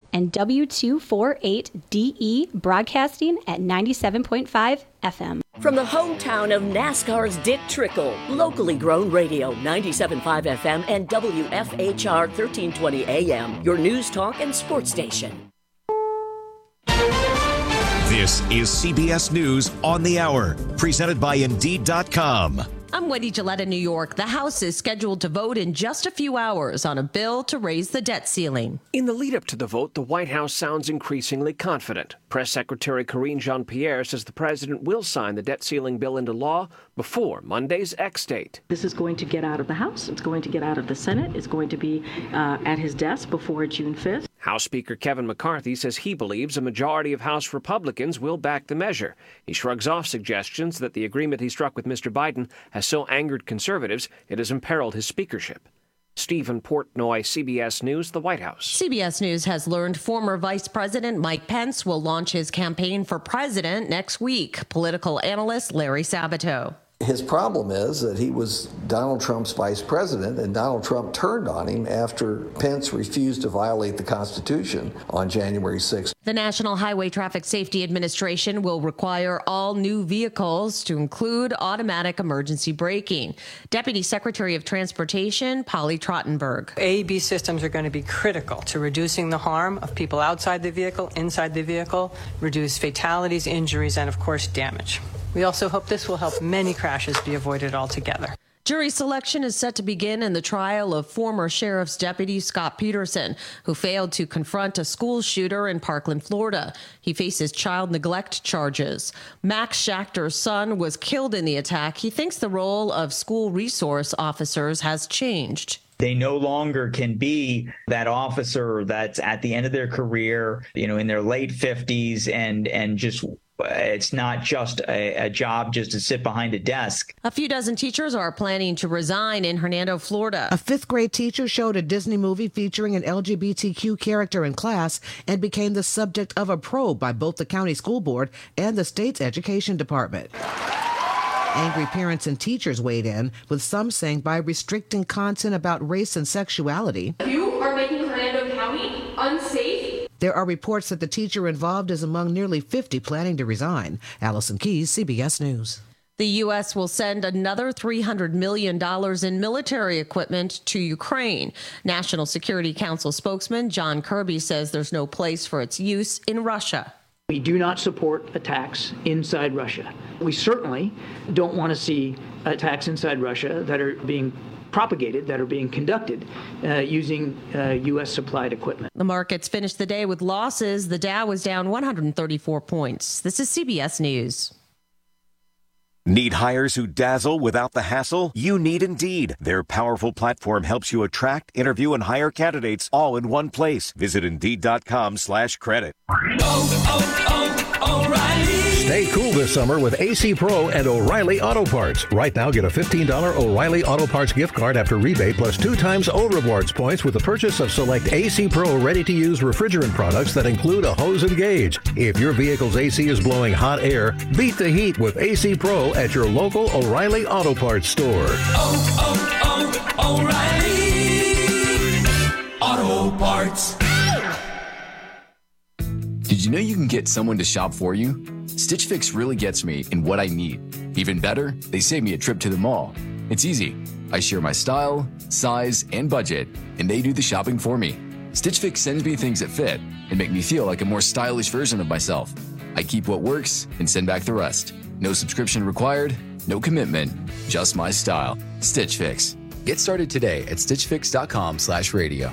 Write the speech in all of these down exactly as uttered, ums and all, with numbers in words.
and W two forty-eight D E broadcasting at ninety-seven point five F M. From the hometown of NASCAR's Dick Trickle, locally grown radio, ninety-seven point five F M and W F H R thirteen twenty A M, your news talk and sports station. This is C B S News on the Hour, presented by Indeed dot com. I'm Wendy Gillette in New York. The House is scheduled to vote in just a few hours on a bill to raise the debt ceiling. In the lead-up to the vote, the White House sounds increasingly confident. Press Secretary Karine Jean-Pierre says the president will sign the debt ceiling bill into law before Monday's X date. This is going to get out of the House. It's going to get out of the Senate. It's going to be uh, at his desk before June fifth. House Speaker Kevin McCarthy says he believes a majority of House Republicans will back the measure. He shrugs off suggestions that the agreement he struck with Mister Biden has so angered conservatives it has imperiled his speakership. Stephen Portnoy, C B S News, the White House. C B S News has learned former Vice President Mike Pence will launch his campaign for president next week. Political analyst Larry Sabato. His problem is that he was Donald Trump's vice president, and Donald Trump turned on him after Pence refused to violate the Constitution on January sixth. The National Highway Traffic Safety Administration will require all new vehicles to include automatic emergency braking. Deputy Secretary of Transportation Polly Trottenberg. A B systems are going to be critical to reducing the harm of people outside the vehicle, inside the vehicle, reduce fatalities, injuries, and, of course, damage. We also hope this will help many crashes be avoided altogether. Jury selection is set to begin in the trial of former Sheriff's Deputy Scott Peterson, who failed to confront a school shooter in Parkland, Florida. He faces child neglect charges. Max Schachter's son was killed in the attack. He thinks the role of school resource officers has changed. They no longer can be that officer that's at the end of their career, you know, in their late fifties and and just it's not just a, a job just to sit behind a desk. A few dozen teachers are planning to resign in Hernando, Florida. A fifth grade teacher showed a Disney movie featuring an L G B T Q character in class and became the subject of a probe by both the county school board and the state's education department. Angry parents and teachers weighed in, with some saying by restricting content about race and sexuality, you are making Hernando County unsafe. There are reports that the teacher involved is among nearly fifty planning to resign. Allison Keyes, C B S News. The U S will send another three hundred million dollars in military equipment to Ukraine. National Security Council spokesman John Kirby says there's no place for its use in Russia. We do not support attacks inside Russia. We certainly don't want to see attacks inside Russia that are being propagated, that are being conducted uh, using uh, U S supplied equipment. The markets finished the day with losses. The Dow was down one hundred thirty-four points. This is C B S News. Need hires who dazzle without the hassle? You need Indeed. Their powerful platform helps you attract, interview, and hire candidates all in one place. Visit Indeed.com slash credit. Oh, oh, oh, O'Reilly. Stay cool this summer with A C Pro and O'Reilly Auto Parts. Right now, get a fifteen dollars O'Reilly Auto Parts gift card after rebate plus two times O Rewards points with the purchase of select A C Pro ready-to-use refrigerant products that include a hose and gauge. If your vehicle's A C is blowing hot air, beat the heat with A C Pro at your local O'Reilly Auto Parts store. Oh, oh, oh, O'Reilly Auto Parts. Did you know you can get someone to shop for you? Stitch Fix really gets me in what I need. Even better, they save me a trip to the mall. It's easy. I share my style, size, and budget, and they do the shopping for me. Stitch Fix sends me things that fit and make me feel like a more stylish version of myself. I keep what works and send back the rest. No subscription required, no commitment, just my style. Stitch Fix. Get started today at stitchfix.com slash radio.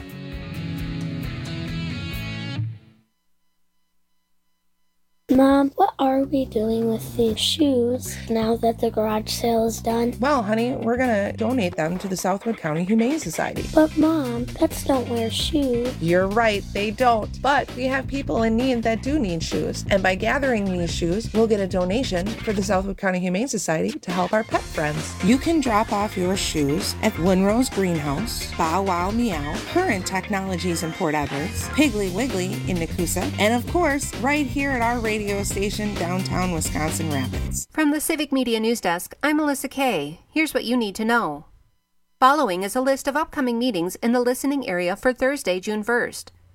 Mom, what are we doing with these shoes now that the garage sale is done? Well, honey, we're going to donate them to the Southwood County Humane Society. But, Mom, pets don't wear shoes. You're right, they don't. But we have people in need that do need shoes. And by gathering these shoes, we'll get a donation for the Southwood County Humane Society to help our pet friends. You can drop off your shoes at Winrose Greenhouse, Bow Wow Meow, Current Technologies in Port Edwards, Piggly Wiggly in Nakusa, and, of course, right here at our radio radio station downtown Wisconsin Rapids. From the Civic Media News Desk, I'm Melissa Kay. Here's what you need to know. Following is a list of upcoming meetings in the listening area for Thursday, June first.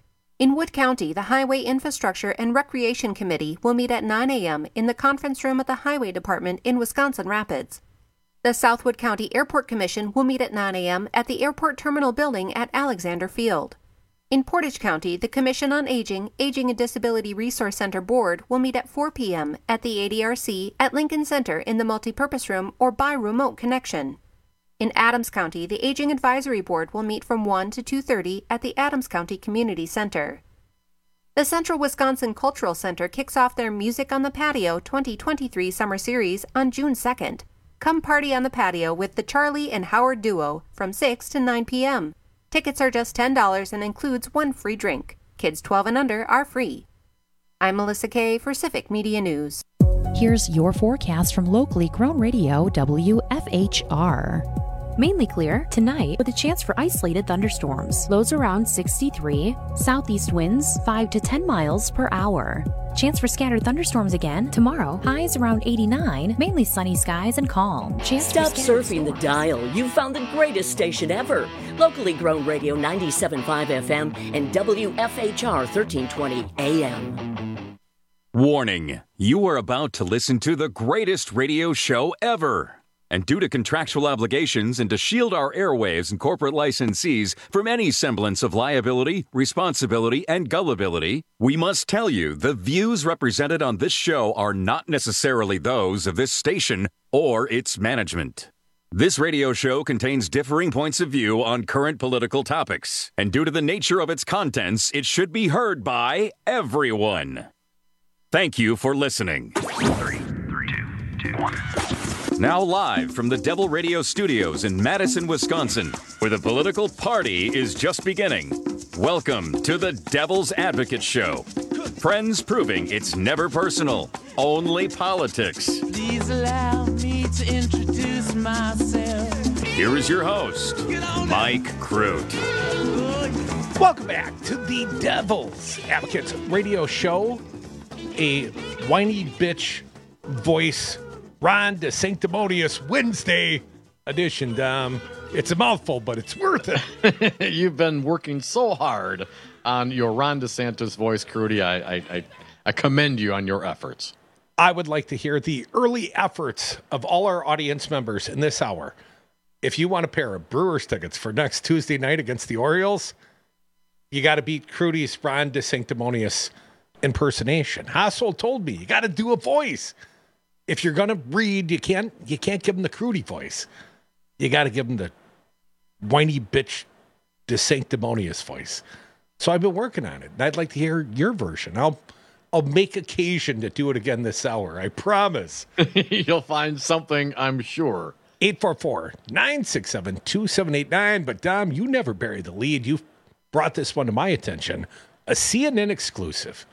In Wood County, the Highway Infrastructure and Recreation Committee will meet at nine a.m. in the conference room at the Highway Department in Wisconsin Rapids. The Southwood County Airport Commission will meet at nine a.m. at the Airport Terminal Building at Alexander Field. In Portage County, the Commission on Aging, Aging and Disability Resource Center Board will meet at four p.m. at the A D R C at Lincoln Center in the Multipurpose Room or by remote connection. In Adams County, the Aging Advisory Board will meet from one to two thirty at the Adams County Community Center. The Central Wisconsin Cultural Center kicks off their Music on the Patio twenty twenty-three Summer Series on June second. Come party on the patio with the Charlie and Howard Duo from six to nine p.m. Tickets are just ten dollars and includes one free drink. Kids twelve and under are free. I'm Melissa Kay for Civic Media News. Here's your forecast from locally grown radio W F H R. Mainly clear tonight with a chance for isolated thunderstorms. Lows around sixty-three. Southeast winds five to ten miles per hour. Chance for scattered thunderstorms again tomorrow. Highs around eighty-nine. Mainly sunny skies and calm. Chance Stop for surfing the dial. You've found the greatest station ever. Locally grown radio ninety-seven point five F M and W F H R thirteen twenty A M. Warning. You are about to listen to the greatest radio show ever. And due to contractual obligations and to shield our airwaves and corporate licensees from any semblance of liability, responsibility, and gullibility, we must tell you the views represented on this show are not necessarily those of this station or its management. This radio show contains differing points of view on current political topics, and due to the nature of its contents, it should be heard by everyone. Thank you for listening. Three, three, two, two, one. Now live from the Devil Radio Studios in Madison, Wisconsin, where the political party is just beginning. Welcome to the Devil's Advocate Show. Friends proving it's never personal, only politics. Please allow me to introduce myself. Here is your host, Mike Crute. Welcome back to the Devil's Advocate Radio Show. A whiny bitch voice Ron DeSanctimonious Wednesday edition, Dom. It's a mouthful, but it's worth it. You've been working so hard on your Ron DeSantis voice, Crudy. I, I, I, I commend you on your efforts. I would like to hear the early efforts of all our audience members in this hour. If you want a pair of Brewers tickets for next Tuesday night against the Orioles, you got to beat Crudy's Ron DeSanctimonious impersonation. Hassel told me you got to do a voice. If you're gonna read, you can't you can't give him the Crudy voice. You got to give him the whiny bitch, DeSanctimonious voice. So I've been working on it, and I'd like to hear your version. I'll I'll make occasion to do it again this hour. I promise. You'll find something, I'm sure. eight four four, nine six seven, two seven eight nine. But Dom, you never bury the lead. You've brought this one to my attention. A C N N exclusive.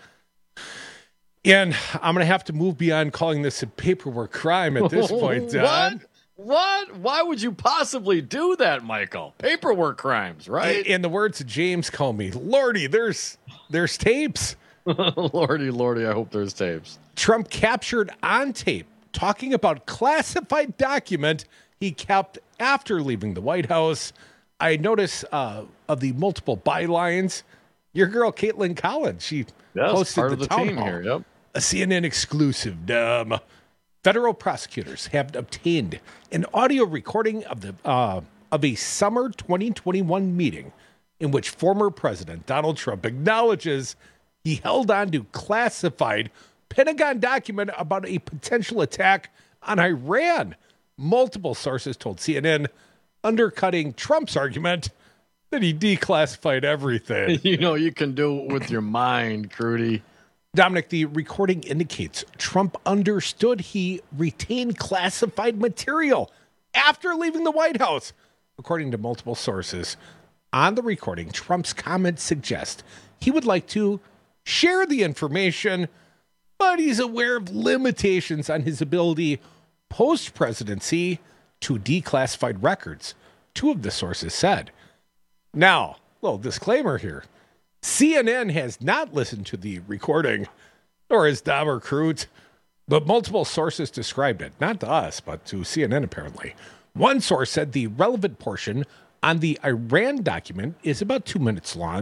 And I'm going to have to move beyond calling this a paperwork crime at this point, Don. What? What? Why would you possibly do that, Michael? Paperwork crimes, right? In the words of James Comey, Lordy, there's there's tapes. Lordy, Lordy, I hope there's tapes. Trump captured on tape talking about classified document he kept after leaving the White House. I notice uh, of the multiple bylines, your girl Caitlin Collins, she yes, hosted part the, of the town team hall. here. Yep. A C N N exclusive. Dumb. Federal prosecutors have obtained an audio recording of the uh, of a summer twenty twenty-one meeting in which former President Donald Trump acknowledges he held on to classified Pentagon document about a potential attack on Iran. Multiple sources told C N N, undercutting Trump's argument that he declassified everything. You know, you can do it with your mind, Crudy. Dominic, the recording indicates Trump understood he retained classified material after leaving the White House. According to multiple sources, on the recording, Trump's comments suggest he would like to share the information, but he's aware of limitations on his ability post-presidency to declassified records, two of the sources said. Now, a little disclaimer here. C N N has not listened to the recording, nor has Dahmer Crute, but multiple sources described it, not to us, but to C N N apparently. One source said the relevant portion on the Iran document is about two minutes long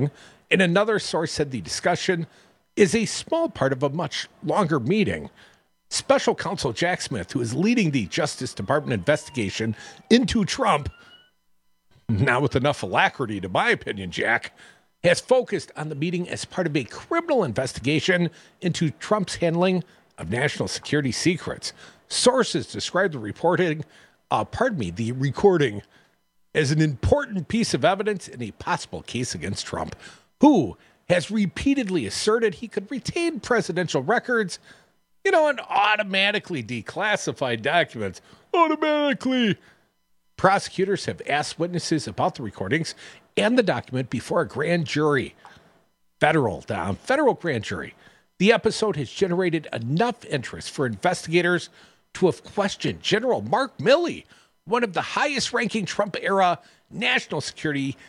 And another source said the discussion is a small part of a much longer meeting. Special counsel Jack Smith, who is leading the Justice Department investigation into Trump, not with enough alacrity, to my opinion, Jack, has focused on the meeting as part of a criminal investigation into Trump's handling of national security secrets. Sources describe the reporting, uh, pardon me, the recording as an important piece of evidence in a possible case against Trump, who has repeatedly asserted he could retain presidential records, you know, and automatically declassify documents. Automatically. Prosecutors have asked witnesses about the recordings and the document before a grand jury. Federal, um, federal grand jury. The episode has generated enough interest for investigators to have questioned General Mark Milley, one of the highest-ranking Trump-era national security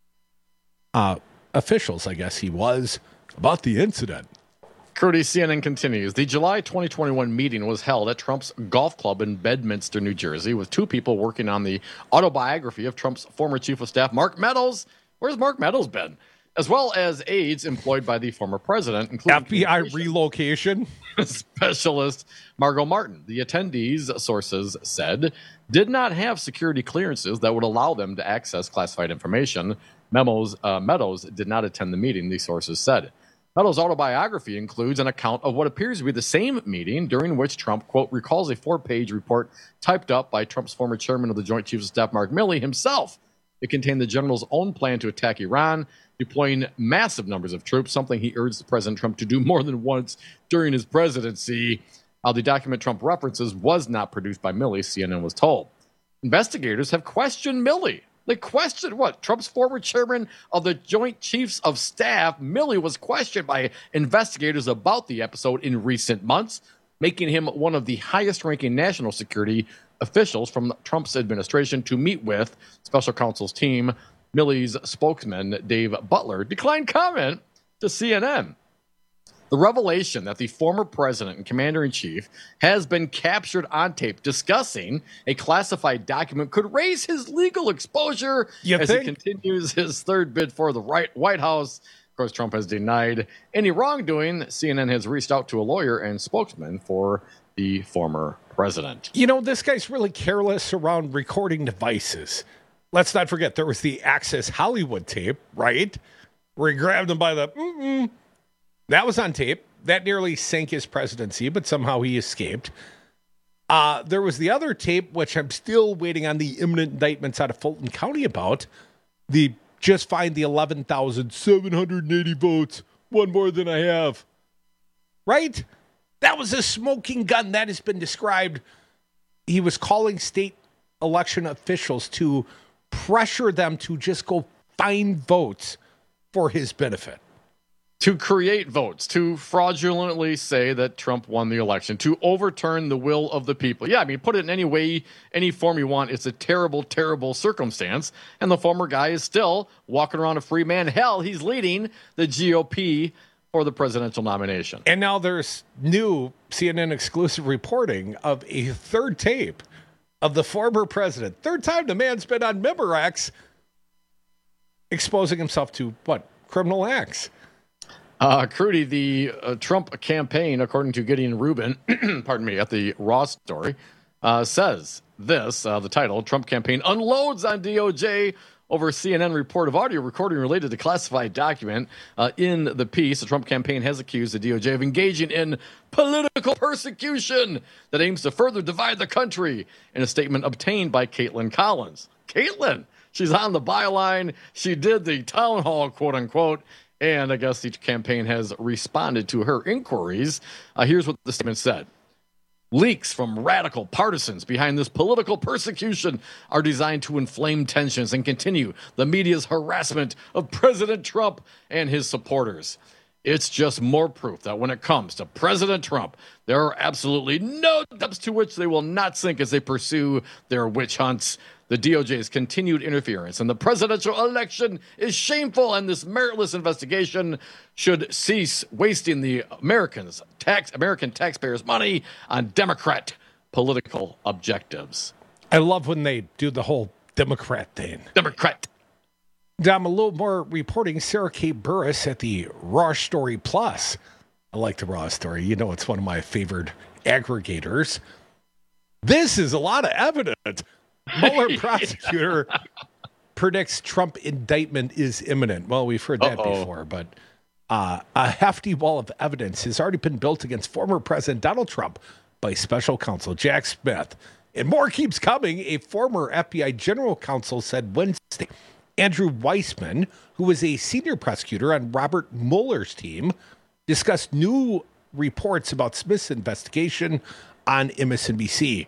uh, officials, I guess he was, about the incident. Crudy, C N N continues. The July twenty twenty-one meeting was held at Trump's golf club in Bedminster, New Jersey, with two people working on the autobiography of Trump's former chief of staff, Mark Meadows. Where's Mark Meadows been? As well as aides employed by the former president, including F B I relocation specialist Margot Martin. The attendees, sources said, did not have security clearances that would allow them to access classified information. Memos, uh, Meadows did not attend the meeting, the sources said. Meadows' autobiography includes an account of what appears to be the same meeting during which Trump, quote, recalls a four-page report typed up by Trump's former chairman of the Joint Chiefs of Staff, Mark Milley, himself. It contained the general's own plan to attack Iran, deploying massive numbers of troops, something he urged President Trump to do more than once during his presidency. How the document Trump references was not produced by Milley, C N N was told. Investigators have questioned Milley. They questioned what? Trump's former chairman of the Joint Chiefs of Staff, Milley, was questioned by investigators about the episode in recent months, making him one of the highest-ranking national security officials from Trump's administration to meet with. Special counsel's team, Milley's spokesman, Dave Butler, declined comment to C N N. The revelation that the former president and commander-in-chief has been captured on tape discussing a classified document could raise his legal exposure you as think? he continues his third bid for the right White House. Of course, Trump has denied any wrongdoing. C N N has reached out to a lawyer and spokesman for the former president. You know, this guy's really careless around recording devices. Let's not forget, there was the Access Hollywood tape, right? Where he grabbed him by the... Mm-mm. That was on tape. That nearly sank his presidency, but somehow he escaped. Uh, there was the other tape, which I'm still waiting on the imminent indictments out of Fulton County about. The just find the eleven thousand seven hundred eighty votes, one more than I have. Right? That was a smoking gun. That has been described. He was calling state election officials to pressure them to just go find votes for his benefit. To create votes, to fraudulently say that Trump won the election, to overturn the will of the people. Yeah, I mean, put it in any way, any form you want. It's a terrible, terrible circumstance. And the former guy is still walking around a free man. Hell, he's leading the G O P for the presidential nomination. And now there's new C N N exclusive reporting of a third tape of the former president. Third time the man's been on Memorex exposing himself to, what, criminal acts. Uh, Crudy, the uh, Trump campaign, according to Gideon Rubin, pardon me, at the Raw story, uh, says this, uh, the title, Trump campaign unloads on D O J over C N N report of audio recording related to classified document. Uh, in the piece, the Trump campaign has accused the D O J of engaging in political persecution that aims to further divide the country in a statement obtained by Caitlin Collins. Caitlin, she's on the byline. She did the town hall, quote unquote. And I guess the campaign has responded to her inquiries. Uh, here's what the statement said. Leaks from radical partisans behind this political persecution are designed to inflame tensions and continue the media's harassment of President Trump and his supporters. It's just more proof that when it comes to President Trump, there are absolutely no depths to which they will not sink as they pursue their witch hunts. The D O J's continued interference in the presidential election is shameful, and this meritless investigation should cease wasting the Americans, tax American taxpayers' money on Democrat political objectives. I love when they do the whole Democrat thing. Democrat. Dom, a little more reporting. Sarah K. Burris at the Raw Story Plus. I like the Raw Story. You know, it's one of my favorite aggregators. This is a lot of evidence. Mueller prosecutor predicts Trump indictment is imminent. Well, we've heard that Uh-oh. before, but uh, a hefty wall of evidence has already been built against former President Donald Trump by special counsel Jack Smith. And more keeps coming. A former F B I general counsel said Wednesday Andrew Weissman, who was a senior prosecutor on Robert Mueller's team, discussed new reports about Smith's investigation on M S N B C.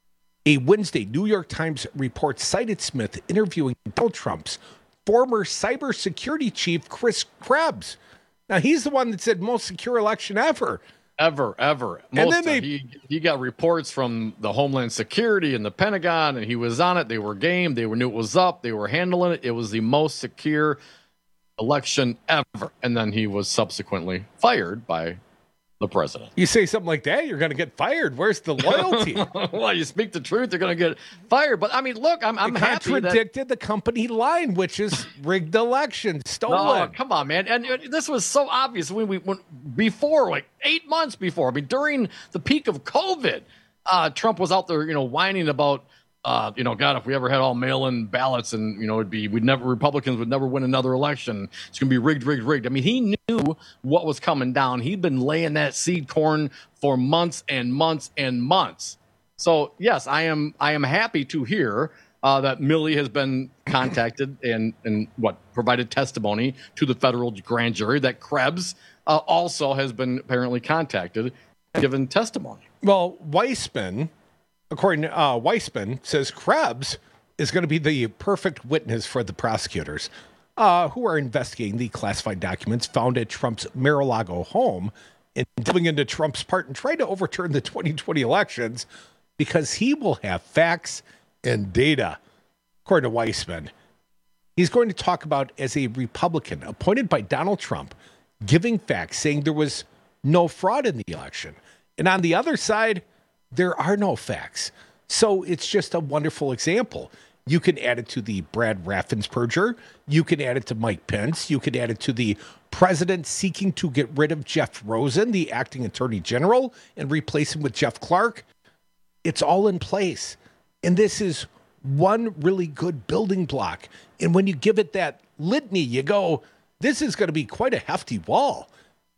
A Wednesday New York Times report cited Smith interviewing Donald Trump's former cybersecurity chief, Chris Krebs. Now, he's the one that said most secure election ever. Ever, ever. Most and then they, he, he got reports from the Homeland Security and the Pentagon, and he was on it. They were game. They were, knew it was up. They were handling it. It was the most secure election ever. And then he was subsequently fired by the president. You say something like that, you're going to get fired. Where's the loyalty? Well, you speak the truth, you're going to get fired. But I mean, look, I'm, I'm it happy contradicted that... the company line, which is rigged election, stolen. Oh, come on, man! And, and this was so obvious when we went before, like eight months before. I mean, during the peak of COVID, uh, Trump was out there, you know, whining about. Uh, you know, God, if we ever had all mail-in ballots and, you know, it'd be, we'd never, Republicans would never win another election. It's going to be rigged, rigged, rigged. I mean, he knew what was coming down. He'd been laying that seed corn for months and months and months. So, yes, I am, I am happy to hear uh, that Milley has been contacted and, and what, provided testimony to the federal grand jury, that Krebs uh, also has been apparently contacted, given testimony. Well, Weissman... According to uh, Weissman, says Krebs is going to be the perfect witness for the prosecutors uh, who are investigating the classified documents found at Trump's Mar-a-Lago home and delving into Trump's part in trying to overturn the twenty twenty elections because he will have facts and data. According to Weissman, he's going to talk about as a Republican appointed by Donald Trump, giving facts, saying there was no fraud in the election. And on the other side, there are no facts. So it's just a wonderful example. You can add it to the Brad Raffensperger. You can add it to Mike Pence. You can add it to the president seeking to get rid of Jeff Rosen, the acting attorney general, and replace him with Jeff Clark. It's all in place. And this is one really good building block. And when you give it that litany, you go, this is going to be quite a hefty wall.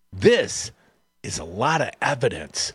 This is a lot of evidence.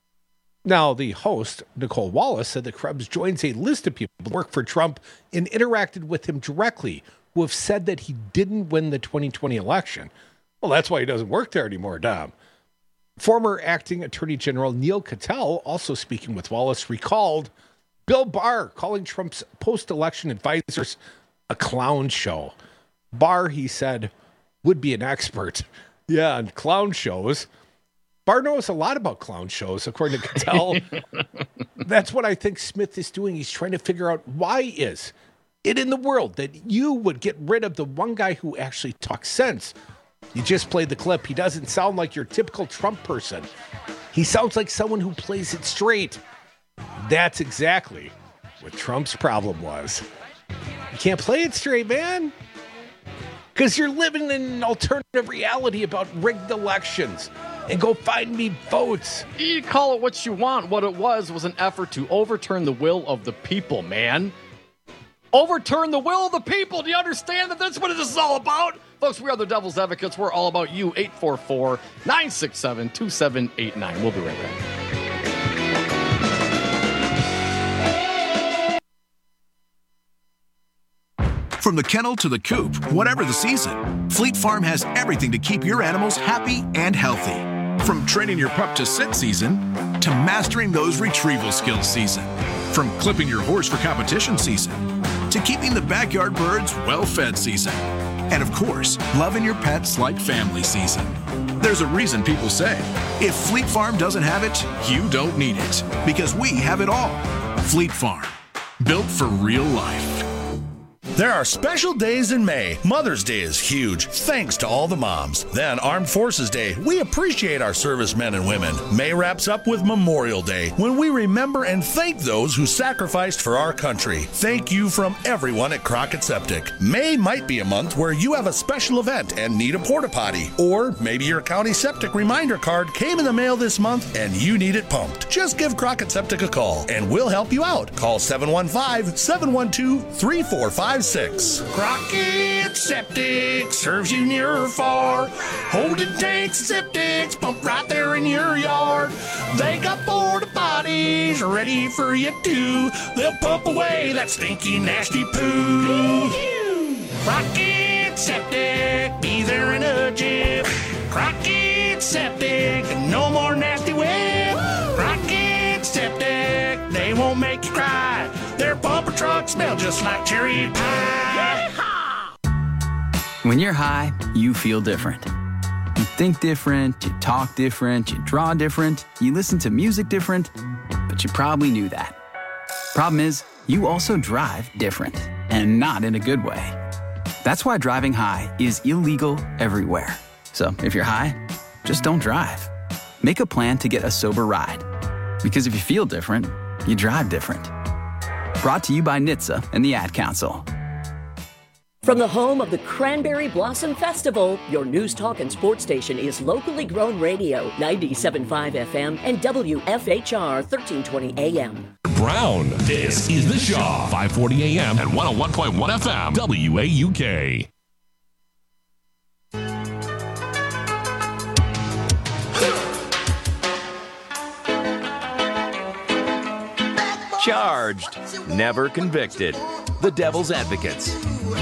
Now, the host, Nicole Wallace, said that Krebs joins a list of people who work for Trump and interacted with him directly who have said that he didn't win the twenty twenty election. Well, that's why he doesn't work there anymore, Dom. Former acting Attorney General Neil Cattell, also speaking with Wallace, recalled Bill Barr calling Trump's post-election advisors a clown show. Barr, he said, would be an expert. Yeah, on clown shows. Barr knows a lot about clown shows, according to Cattell. That's what I think Smith is doing. He's trying to figure out why is it in the world that you would get rid of the one guy who actually talks sense. You just played the clip. He doesn't sound like your typical Trump person. He sounds like someone who plays it straight. That's exactly what Trump's problem was. You can't play it straight, man. Because you're living in an alternative reality about rigged elections. And go find me votes. You call it what you want. What it was was an effort to overturn the will of the people, man. Overturn the will of the people. Do you understand that that's what this is all about? Folks, we are the Devil's Advocates. We're all about you. eight four four, nine six seven, two seven eight nine. We'll be right back. From the kennel to the coop, whatever the season, Fleet Farm has everything to keep your animals happy and healthy. From training your pup to sit season, to mastering those retrieval skills season. From clipping your horse for competition season, to keeping the backyard birds well-fed season. And of course, loving your pets like family season. There's a reason people say, if Fleet Farm doesn't have it, you don't need it. Because we have it all. Fleet Farm, built for real life. There are special days in May. Mother's Day is huge, thanks to all the moms. Then Armed Forces Day. We appreciate our servicemen and women. May wraps up with Memorial Day, when we remember and thank those who sacrificed for our country. Thank you from everyone at Crockett Septic. May might be a month where you have a special event and need a porta potty. Or maybe your county septic reminder card came in the mail this month and you need it pumped. Just give Crockett Septic a call and we'll help you out. Call seven one five, seven one two, three four five six. Crockett Septic serves you near or far. Holding tanks and septics pump right there in your yard. They got porta potties ready for you too. They'll pump away that stinky, nasty poo. Crockett Septic, be there in a jiff. Crockett Septic, no more nasty whip. Crockett Septic, they won't make you cry. Their bumper trucks smell just like cherry pie. When you're high, you feel different. You think different, you talk different, you draw different, you listen to music different, but you probably knew that. Problem is, you also drive different, and not in a good way. That's why driving high is illegal everywhere. So if you're high, just don't drive. Make a plan to get a sober ride. Because if you feel different, you drive different. Brought to you by N H T S A and the Ad Council. From the home of the Cranberry Blossom Festival, your news talk and sports station is locally grown radio, ninety-seven point five F M and W F H R thirteen twenty A M. Brown. This is The Shaw, five forty A M and one oh one point one F M, W A U K. Charged, never convicted. The Devil's Advocates.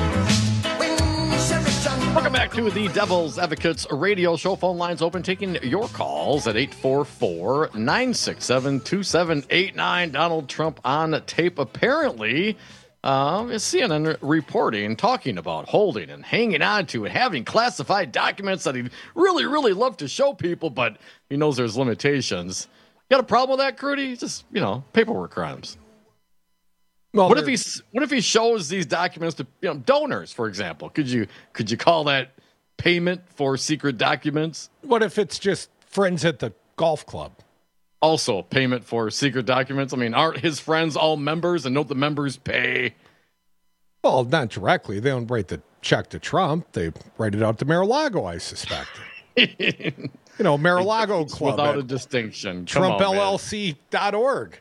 Welcome back to the Devil's Advocates radio show. Phone lines open, taking your calls at eight four four, nine six seven, two seven eight nine. Donald Trump on tape, apparently. Um, C N N reporting, talking about holding and hanging on to and having classified documents that he'd really, really love to show people, but he knows there's limitations. You got a problem with that, Crudy? Just, you know, paperwork crimes. Well, what if he what if he shows these documents to, you know, donors, for example? Could you could you call that payment for secret documents? What if it's just friends at the golf club? Also, payment for secret documents. I mean, aren't his friends all members, and don't the members pay? Well, not directly. They don't write the check to Trump. They write it out to Mar-a-Lago, I suspect. You know, Mar-a-Lago Club without a distinction. Trump L L C dot org.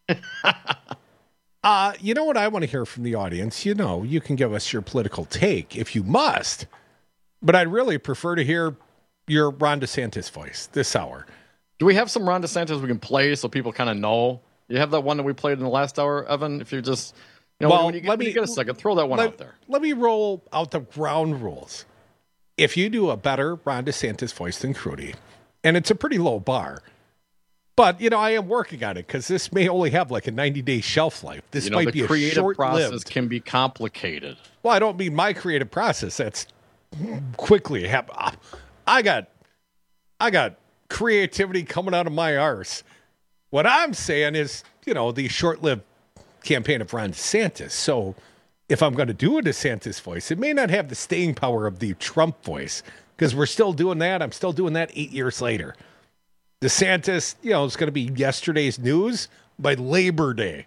uh, you know what I want to hear from the audience? You know, you can give us your political take if you must, but I'd really prefer to hear your Ron DeSantis voice this hour. Do we have some Ron DeSantis we can play so people kind of know? You have that one that we played in the last hour, Evan? If you're just, you know, well, when, you, let when me, you get a second, throw that one let, out there. Let me roll out the ground rules. If you do a better Ron DeSantis voice than Crudy, and it's a pretty low bar, but, you know, I am working on it because this may only have like a ninety-day shelf life. This you know, might the be a creative short-lived process can be complicated. Well, I don't mean my creative process. That's quickly happen. I got, I got creativity coming out of my arse. What I'm saying is, you know, the short-lived campaign of Ron DeSantis. So if I'm going to do a DeSantis voice, it may not have the staying power of the Trump voice because we're still doing that. I'm still doing that eight years later. DeSantis, you know, it's going to be yesterday's news by Labor Day.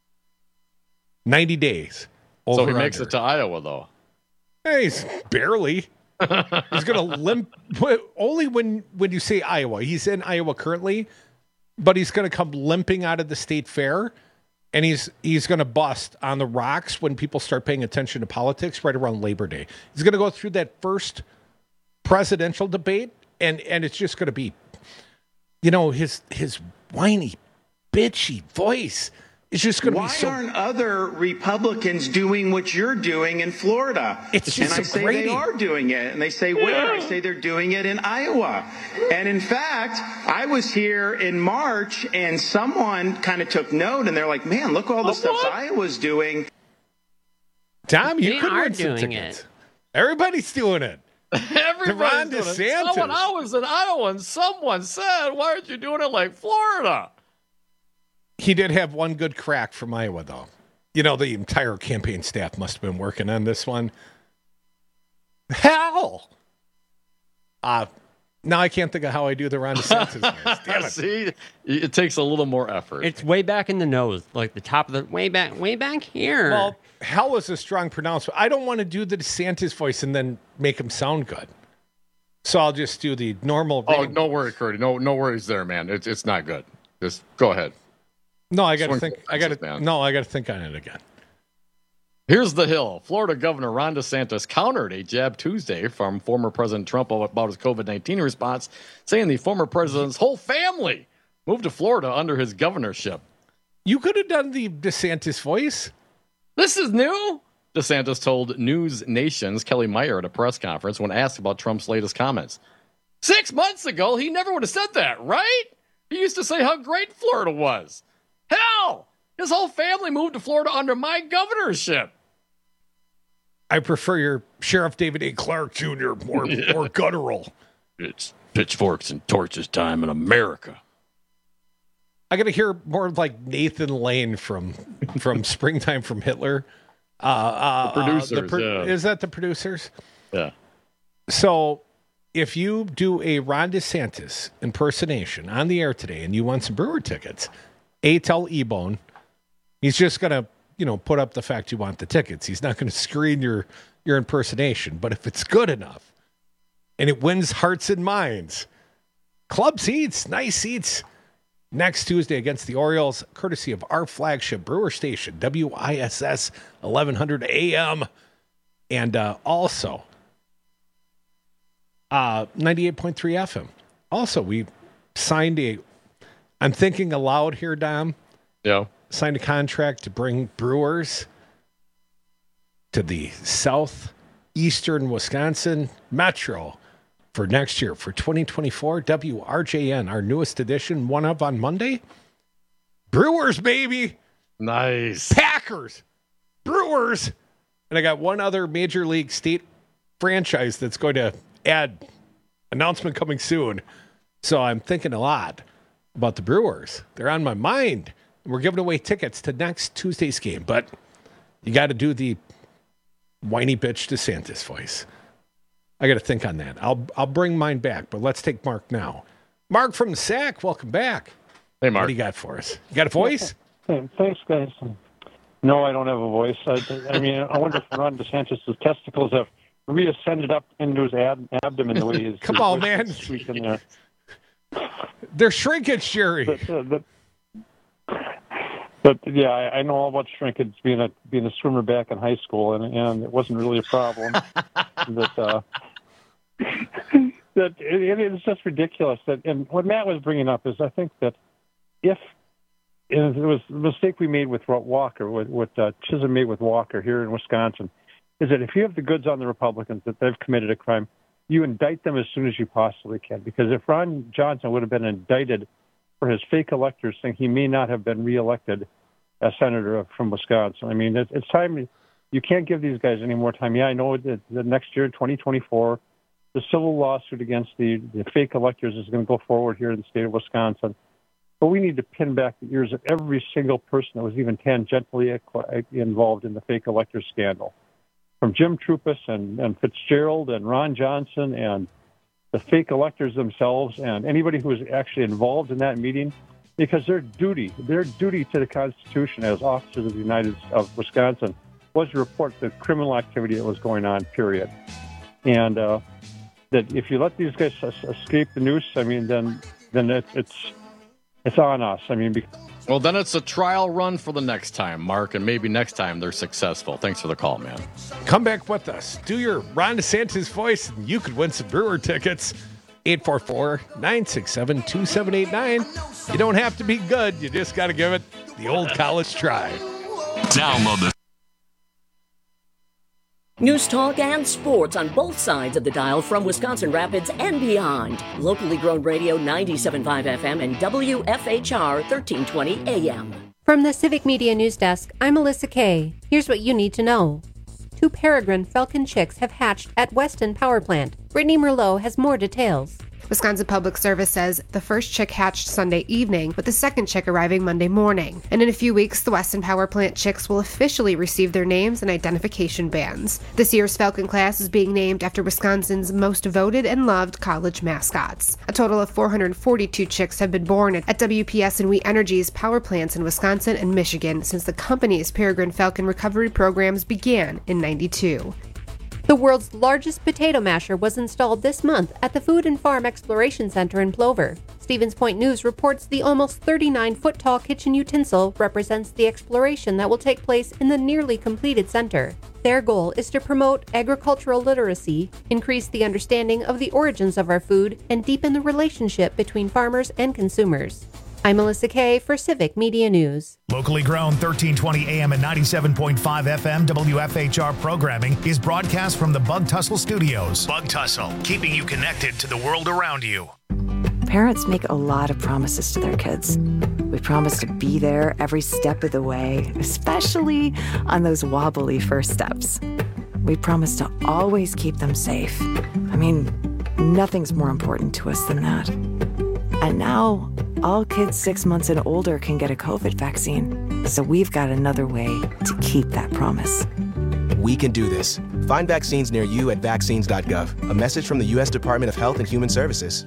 ninety days. So he makes it to Iowa, though. Hey, he's barely. He's going to limp. Only when, when you say Iowa. He's in Iowa currently, but he's going to come limping out of the state fair, and he's he's going to bust on the rocks when people start paying attention to politics right around Labor Day. He's going to go through that first presidential debate, and, and it's just going to be, you know, his his whiny, bitchy voice is just going to be so... Why aren't other Republicans doing what you're doing in Florida? It's just and I say grating. they are doing it. And they say, where? I say they're doing it in Iowa. And in fact, I was here in March, and someone kind of took note, and they're like, man, look all the oh, stuff what? Iowa's doing. Tom, you they could are win some doing tickets. it. Everybody's doing it. Everybody's Ron doing DeSantis. it. Someone, I was in Iowa, and someone said, why aren't you doing it like Florida? He did have one good crack from Iowa, though. You know, the entire campaign staff must have been working on this one. Hell! Uh, now I can't think of how I do the Ron DeSantis voice. Damn it. See, it takes a little more effort. It's way back in the nose, like the top of the way back, way back here. Well, hell is a strong pronouncement. I don't want to do the DeSantis voice and then make him sound good. So I'll just do the normal. Oh, no worries, Curdy. No, no worries there, man. It's it's not good. Just go ahead. No, I got to think. I got to. No, I got to think on it again. Here's the Hill. Florida Governor Ron DeSantis countered a jab Tuesday from former President Trump about his COVID nineteen response, saying the former president's whole family moved to Florida under his governorship. You could have done the DeSantis voice. This is new, DeSantis told News Nation's Kelly Meyer at a press conference when asked about Trump's latest comments. Six months ago, he never would have said that, right? He used to say how great Florida was. Hell! His whole family moved to Florida under my governorship. I prefer your Sheriff David A. Clark Junior more, yeah. more guttural. It's pitchforks and torches time in America. I got to hear more like Nathan Lane from from Springtime from Hitler. Uh, uh, the producers, uh, the pro- yeah. Is that the producers? Yeah. So if you do a Ron DeSantis impersonation on the air today and you want some Brewer tickets, A, tell E-Bone. He's just going to, you know, put up the fact you want the tickets. He's not going to screen your, your impersonation. But if it's good enough and it wins hearts and minds, club seats, nice seats, next Tuesday against the Orioles, courtesy of our flagship Brewer station, W I S S eleven hundred A M. And uh, also uh, ninety-eight point three F M. Also, we signed a, I'm thinking aloud here, Dom. Yeah. Signed a contract to bring Brewers to the southeastern Wisconsin Metro for next year, for twenty twenty-four. W R J N, our newest edition, one up on Monday. Brewers, baby. Nice. Packers. Brewers. And I got one other Major League state franchise that's going to add announcement coming soon. So I'm thinking a lot about the Brewers. They're on my mind. We're giving away tickets to next Tuesday's game, but you got to do the whiny bitch DeSantis voice. I got to think on that. I'll I'll bring mine back, but let's take Mark now. Mark from the S A C, welcome back. Hey, Mark. What do you got for us? You got a voice? Hey, thanks, guys. No, I don't have a voice. I, I mean, I wonder if Ron DeSantis' testicles have reascended up into his ab- abdomen the way he's... Come on, man. In there. They're shrinkage, Jerry. But, uh, but, But yeah, I, I know all about shrinkage, being a being a swimmer back in high school, and, and it wasn't really a problem. that uh, that it, it is just ridiculous. That and what Matt was bringing up is, I think that if and it was a mistake we made with Walker, what, what uh, Chisholm made with Walker here in Wisconsin, is that if you have the goods on the Republicans that they've committed a crime, you indict them as soon as you possibly can. Because if Ron Johnson would have been indicted for his fake electors thing, he may not have been reelected as senator from Wisconsin. I mean, it's, it's time. You can't give these guys any more time. Yeah, I know that the next year, twenty twenty-four, the civil lawsuit against the, the fake electors is going to go forward here in the state of Wisconsin. But we need to pin back the ears of every single person that was even tangentially involved in the fake electors scandal. From Jim Trupus and, and Fitzgerald and Ron Johnson and the fake electors themselves and anybody who was actually involved in that meeting, because their duty, their duty to the Constitution as officers of the United of Wisconsin was to report the criminal activity that was going on, period. And uh, that if you let these guys escape the noose, I mean, then then it, it's it's on us. I mean, because well, then it's a trial run for the next time, Mark, and maybe next time they're successful. Thanks for the call, man. Come back with us. Do your Ron DeSantis voice, and you could win some Brewer tickets. eight four four, nine six seven, two seven eight nine. You don't have to be good. You just got to give it the old college try. Download the News talk and sports on both sides of the dial from Wisconsin Rapids and beyond. Locally grown radio ninety-seven point five F M and W F H R thirteen twenty A M. From the Civic Media News Desk, I'm Melissa Kay. Here's what you need to know. Two peregrine falcon chicks have hatched at Weston Power Plant. Brittany Merlot has more details. Wisconsin Public Service says the first chick hatched Sunday evening, with the second chick arriving Monday morning. And in a few weeks, the Weston Power Plant chicks will officially receive their names and identification bands. This year's Falcon class is being named after Wisconsin's most voted and loved college mascots. A total of four hundred forty-two chicks have been born at W P S and We Energy's power plants in Wisconsin and Michigan since the company's Peregrine Falcon recovery programs began in ninety-two. The world's largest potato masher was installed this month at the Food and Farm Exploration Center in Plover. Stevens Point News reports the almost thirty-nine foot tall kitchen utensil represents the exploration that will take place in the nearly completed center. Their goal is to promote agricultural literacy, increase the understanding of the origins of our food, and deepen the relationship between farmers and consumers. I'm Melissa Kay for Civic Media News. Locally grown thirteen twenty A M and ninety-seven point five F M W F H R programming is broadcast from the Bug Tussle Studios. Bug Tussle, keeping you connected to the world around you. Parents make a lot of promises to their kids. We promise to be there every step of the way, especially on those wobbly first steps. We promise to always keep them safe. I mean, nothing's more important to us than that. And now, all kids six months and older can get a COVID vaccine. So we've got another way to keep that promise. We can do this. Find vaccines near you at vaccines dot gov. A message from the U S Department of Health and Human Services.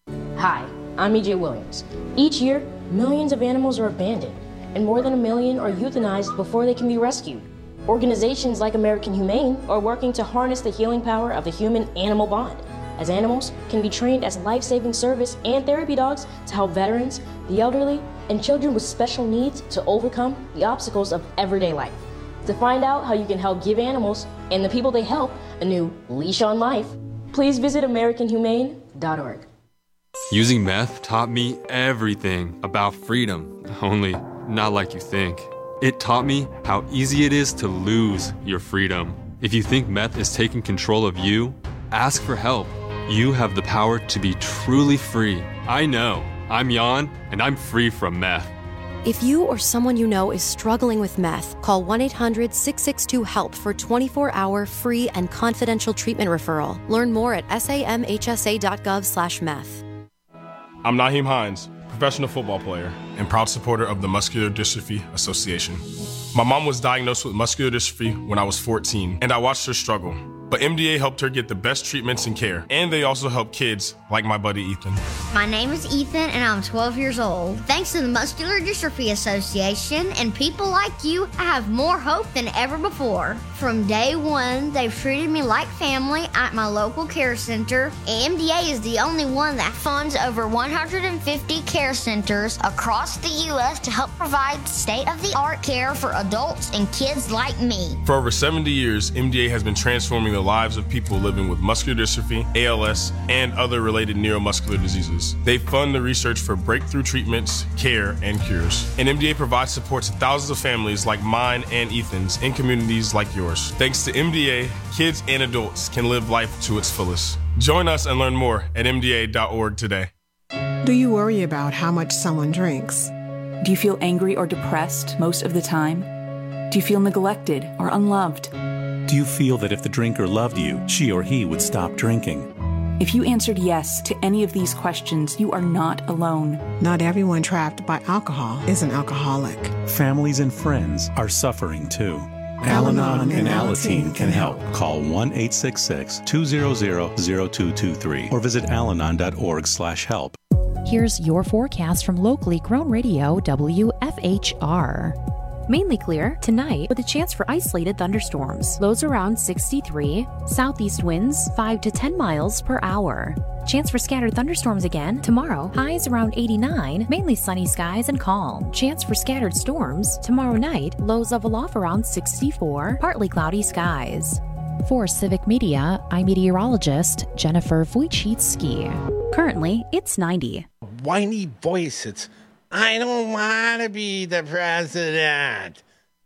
Hi, I'm E J Williams. Each year, millions of animals are abandoned, and more than a million are euthanized before they can be rescued. Organizations like American Humane are working to harness the healing power of the human-animal bond, as animals can be trained as life-saving service and therapy dogs to help veterans, the elderly, and children with special needs to overcome the obstacles of everyday life. To find out how you can help give animals and the people they help a new leash on life, please visit american humane dot org. Using meth taught me everything about freedom, only not like you think. It taught me how easy it is to lose your freedom. If you think meth is taking control of you, ask for help. You have the power to be truly free. I know. I'm Jan, and I'm free from meth. If you or someone you know is struggling with meth, call one eight hundred six six two HELP for twenty-four hour free and confidential treatment referral. Learn more at samhsa dot gov slash meth. I'm Naheem Hines, professional football player and proud supporter of the Muscular Dystrophy Association. My mom was diagnosed with muscular dystrophy when I was fourteen, and I watched her struggle. But M D A helped her get the best treatments and care, and they also help kids like my buddy Ethan. My name is Ethan, and I'm twelve years old. Thanks to the Muscular Dystrophy Association and people like you, I have more hope than ever before. From day one, they've treated me like family at my local care center. M D A is the only one that funds over one hundred fifty care centers across the U S to help provide state-of-the-art care for adults and kids like me. For over seventy years, M D A has been transforming the lives of people living with muscular dystrophy, A L S, and other related neuromuscular diseases. They fund the research for breakthrough treatments, care, and cures. And M D A provides support to thousands of families like mine and Ethan's in communities like yours. Thanks to M D A, kids and adults can live life to its fullest. Join us and learn more at M D A dot org today. Do you worry about how much someone drinks? Do you feel angry or depressed most of the time? Do you feel neglected or unloved? Do you feel that if the drinker loved you, she or he would stop drinking? If you answered yes to any of these questions, you are not alone. Not everyone trapped by alcohol is an alcoholic. Families and friends are suffering too. Al-Anon and Alateen can help. Call one eight six six two zero zero zero two two three or visit alanon dot org slash help. Here's your forecast from locally grown radio W F H R. Mainly clear tonight with a chance for isolated thunderstorms. Lows around sixty-three. Southeast winds five to ten miles per hour. Chance for scattered thunderstorms again tomorrow. Highs around eighty-nine. Mainly sunny skies and calm. Chance for scattered storms tomorrow night. Lows level off around sixty-four. Partly cloudy skies. For Civic Media, I'm meteorologist Jennifer Wojcicki. Currently, it's ninety. Whiny voice. It's I don't want to be the president.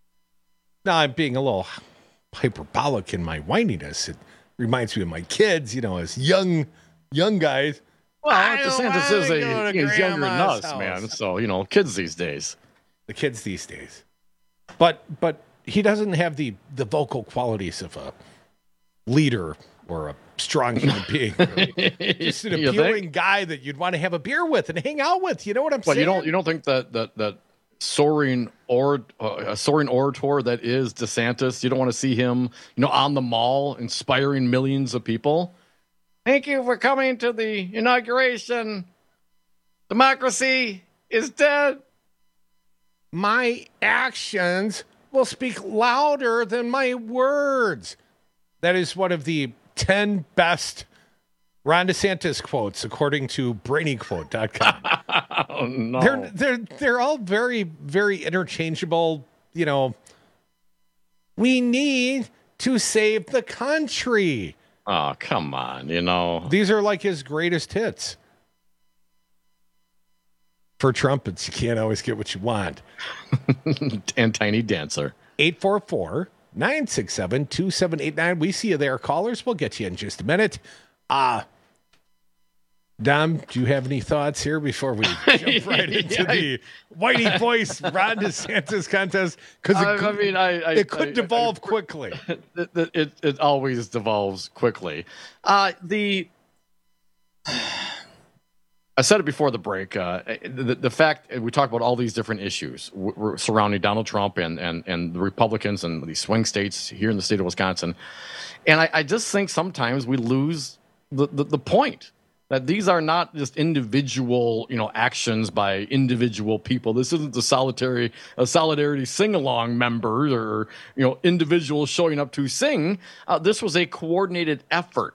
Now, I'm being a little hyperbolic in my whininess. It reminds me of my kids, you know, as young young guys. Well, DeSantis is a, he's younger than us, house. man. So, you know, kids these days. The kids these days. But but he doesn't have the, the vocal qualities of a leader or a strong human being. Just an You appealing think? guy that you'd want to have a beer with and hang out with. You know what I'm But saying? you don't you don't think that that that soaring or uh, a soaring orator that is DeSantis, you don't want to see him, you know, on the mall inspiring millions of people? Thank you for coming to the inauguration. Democracy is dead. My actions will speak louder than my words. That is one of the ten best Ron DeSantis quotes, according to brainy quote dot com. Oh, no. They're, they're, they're all very, very interchangeable. You know, we need to save the country. Oh, come on, you know. These are like his greatest hits. For trumpets, you can't always get what you want. And Tiny Dancer. eight four four, nine six seven, two seven eight nine. We see you there, callers. We'll get you in just a minute. Uh, Dom, do you have any thoughts here before we jump right into Yeah. the Whitey Voice Ron DeSantis contest? Because it, I, I could- mean, I, I, it could I- devolve I- quickly. It, it, it, it always devolves quickly. Uh, the I said it before the break. Uh, the, the fact we talk about all these different issues w- w- surrounding Donald Trump and, and, and the Republicans and the swing states here in the state of Wisconsin, and I, I just think sometimes we lose the, the, the point that these are not just individual, you know, actions by individual people. This isn't the solitary, a solidarity sing-along member or, you know, individuals showing up to sing. Uh, this was a coordinated effort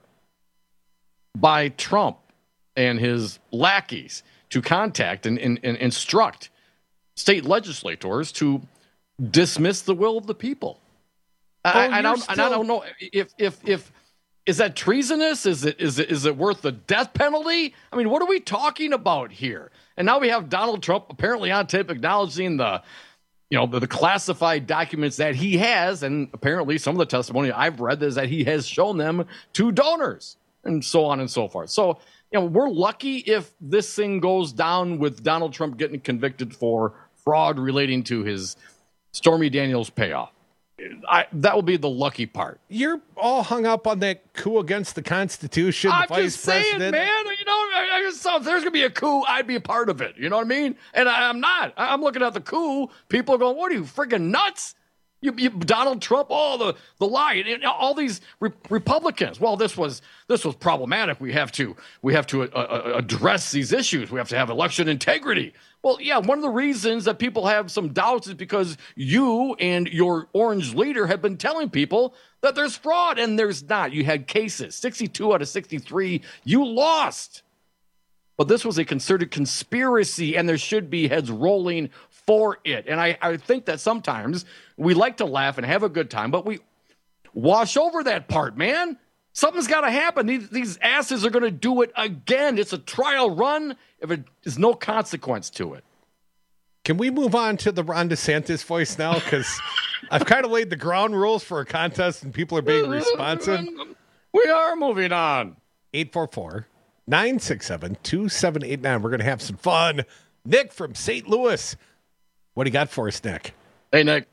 by Trump and his lackeys to contact and, and, and instruct state legislators to dismiss the will of the people. Oh, I, I, you're don't, and I still- don't know if if if is that treasonous? Is it is it is it worth the death penalty? I mean, what are we talking about here? And now we have Donald Trump apparently on tape acknowledging the, you know, the, the classified documents that he has, and apparently some of the testimony I've read is that he has shown them to donors, and so on and so forth. So, you know, we're lucky if this thing goes down with Donald Trump getting convicted for fraud relating to his Stormy Daniels payoff. I, that will be the lucky part. You're all hung up on that coup against the Constitution, I'm the vice just saying, president. man. You know, I, I just, if there's gonna be a coup, I'd be a part of it. You know what I mean? And I, I'm not. I, I'm looking at the coup. People are going, "What are you freaking nuts?" You, you, Donald Trump, oh, the the lie, and, and all these re- Republicans. Well, this was this was problematic. We have to we have to uh, uh, address these issues. We have to have election integrity. Well, yeah, one of the reasons that people have some doubts is because you and your orange leader have been telling people that there's fraud, and there's not. You had cases, sixty-two out of sixty-three. You lost. But this was a concerted conspiracy, and there should be heads rolling for it. And I, I think that sometimes we like to laugh and have a good time, but we wash over that part, man. Something's got to happen. These, these asses are going to do it again. It's a trial run if it is no consequence to it. Can we move on to the Ron DeSantis voice now? Because I've kind of laid the ground rules for a contest, and people are being responsive. We are moving on. eight four four, nine six seven, two seven eight nine. We're going to have some fun. Nick from Saint Louis. What do you got for us, Nick? Hey, Nick.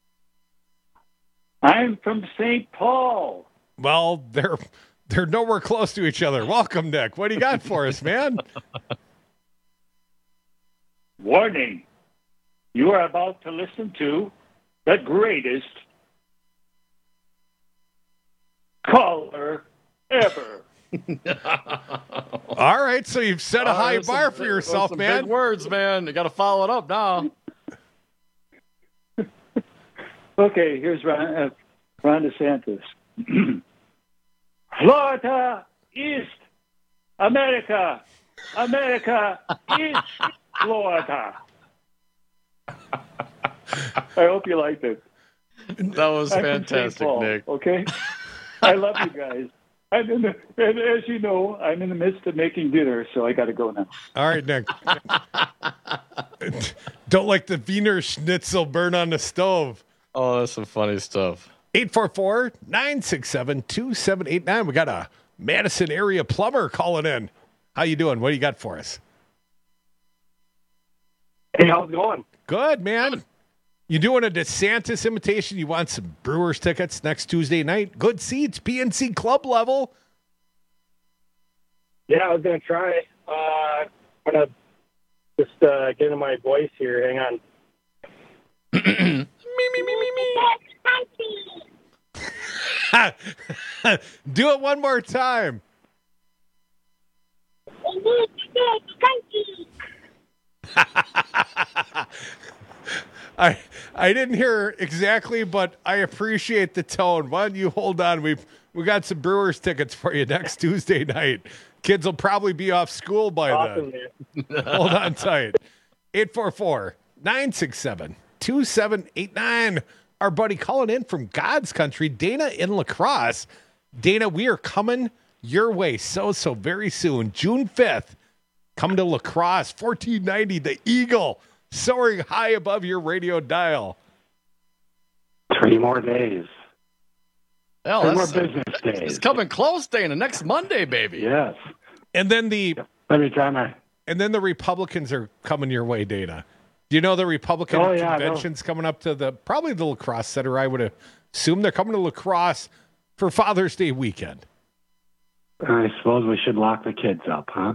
I'm from Saint Paul. Well, they're they're nowhere close to each other. Welcome, Nick. What do you got for us, man? Warning. You are about to listen to the greatest caller ever. All right, so you've set a Oh, high there's bar some- for there's yourself, some man. Big words, man. You got to follow it up now. Okay, here's Ron, uh, Ron DeSantis. Florida East, America, America East, Florida. I hope you liked it. That was I'm from Saint fantastic, Paul, Nick. Okay, I love you guys. I'm in the, and as you know, I'm in the midst of making dinner, so I got to go now. All right, Nick. Don't like the Wiener Schnitzel burn on the stove. Oh, that's some funny stuff. eight four four, nine six seven, two seven eight nine. We got a Madison area plumber calling in. How you doing? What do you got for us? Hey, how's it going? Good, man. You doing a DeSantis imitation? You want some Brewers tickets next Tuesday night? Good seats, P N C Club level. Yeah, I was going to try. Uh, I'm going to just uh, get into my voice here. Hang on. me, me, me, me, me. Do it one more time. I I didn't hear exactly, but I appreciate the tone. Why don't you hold on? We've we got some Brewers tickets for you next Tuesday night. Kids will probably be off school by Awesome, then. Hold on tight. eight four four, nine six seven, two seven eight nine. Our buddy calling in from God's country, Dana in La Crosse. Dana, we are coming your way so, so very soon. June fifth, come to La Crosse, fourteen ninety, the Eagle, soaring high above your radio dial. Three more days. Hell, Three more that's, business days. It's coming close, Dana. Next Monday, baby. Yes. And then the Let me try my. and then the Republicans are coming your way, Dana. Do you know the Republican Oh, yeah, I know. convention's coming up to the probably the La Crosse Center? I would assume they're coming to La Crosse for Father's Day weekend. I suppose we should lock the kids up, huh?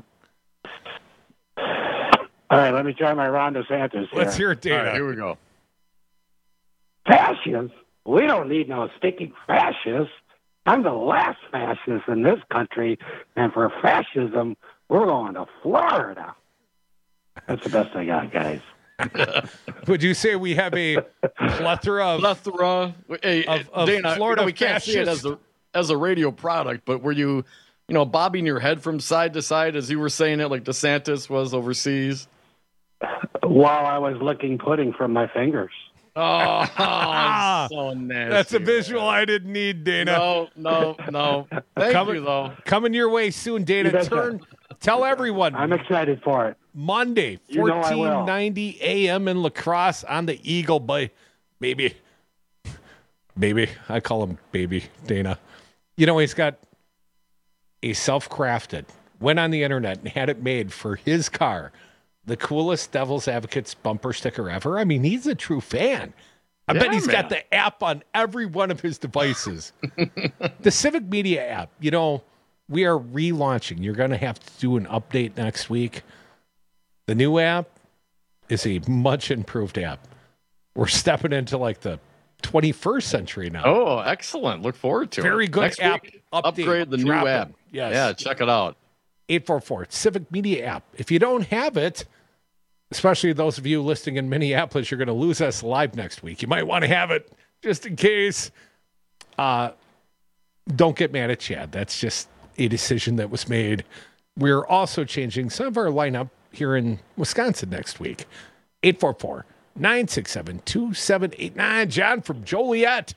All right, let me try my Ron DeSantis here. Let's hear it, Dana. All right, here we go. Fascists? We don't need no stinking fascists. I'm the last fascist in this country, and for fascism, we're going to Florida. That's the best I got, guys. Would you say we have a plethora of plethora hey, of, of Dana, Florida you know, we can't see it as a as a radio product, but were you, you know, bobbing your head from side to side as you were saying it, like DeSantis was overseas? While I was licking pudding from my fingers. Oh, so nasty. That's a visual I didn't need, Dana. No, no, no. Thank coming, you, though. Coming your way soon, Dana. You betcha. Turn, tell everyone. I'm excited for it. Monday, You know I fourteen will. ninety a.m. in La Crosse on the Eagle by baby. Baby. I call him baby, Dana. You know, he's got a self-crafted, went on the internet and had it made for his car. The coolest Devil's Advocates bumper sticker ever. I mean, he's a true fan. I Yeah, bet he's man. got the app on every one of his devices. The Civic Media app, you know, we are relaunching. You're going to have to do an update next week. The new app is a much improved app. We're stepping into like the twenty-first century now. Oh, excellent. Look forward to it. Very good Next app week, update upgrade the new dropping. app. Yes. Yeah, check it out. eight four four, Civic Media app. If you don't have it, especially those of you listening in Minneapolis, you're going to lose us live next week. You might want to have it just in case. Uh, don't get mad at Chad. That's just a decision that was made. We're also changing some of our lineup here in Wisconsin next week. eight four four, nine six seven, two seven eight nine. John from Joliet.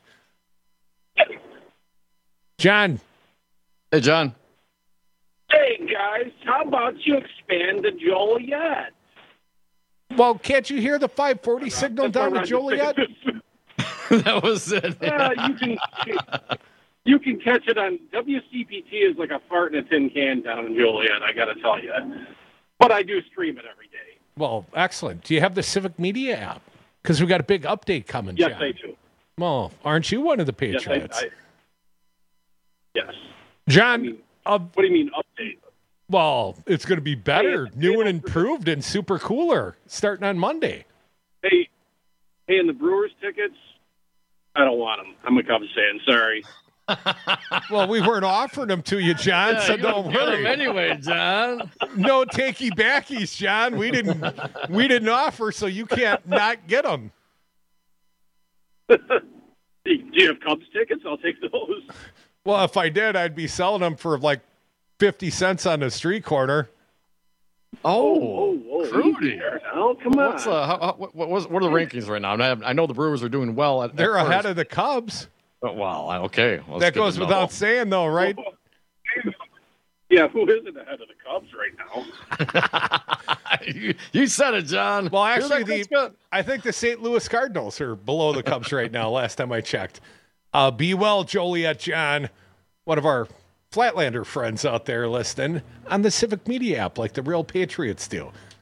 John. Hey, John. Hey, guys, how about you expand to Joliet? Well, can't you hear the five forty signal down at Joliet? That was it. Yeah, you can you can catch it on W C P T is like a fart in a tin can down in Joliet, I got to tell you. But I do stream it every day. Well, excellent. Do you have the Civic Media app? Because we got a big update coming, Yes, John. I do. Well, aren't you one of the Yes, I, Patriots? I, yes. John, uh, What do you mean update? well, it's going to be better, Hey, new and improved, and super cooler starting on Monday. Hey, hey, and the Brewers tickets, I don't want them. I'm a Cubs fan. Sorry. Well, we weren't offering them to you, John, Yeah, so you don't get 'em worry. anyway, John. No takey backies, John. We didn't, we didn't offer, so you can't not get them. Do you have Cubs tickets? I'll take those. Well, if I did, I'd be selling them for like fifty cents on the street corner. Oh, oh, Crudy. easy there now. Come on. What's, uh, how, how, what, what, was- what are the rankings right now? I, mean, I know the Brewers are doing well. At, They're at ahead first. of the Cubs. Oh, wow. Okay. Well, That that's good goes to know. without saying, though, right? Yeah, who isn't ahead of the Cubs right now? you, you said it, John. Well, Hear actually, that, the Scott? I think the Saint Louis Cardinals are below the Cubs right now. Last time I checked. Uh, be well, Joliet John, one of our Flatlander friends out there listening on the Civic Media app, like the real Patriots do.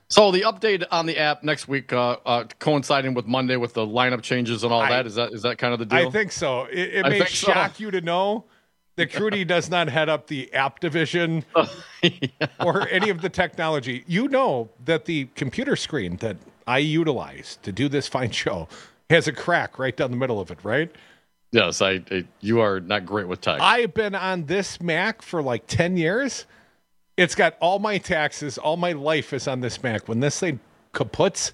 So the update on the app next week, uh, uh, coinciding with Monday with the lineup changes and all I, that, is that is that kind of the deal? I think so. It, it I may think shock so. you to know that Crudy does not head up the app division yeah. or any of the technology. You know that the computer screen that I utilize to do this fine show has a crack right down the middle of it, right? Yes, I, I. You are not great with tech. I've been on this Mac for like ten years. It's got all my taxes, all my life is on this Mac. When this thing kaputs,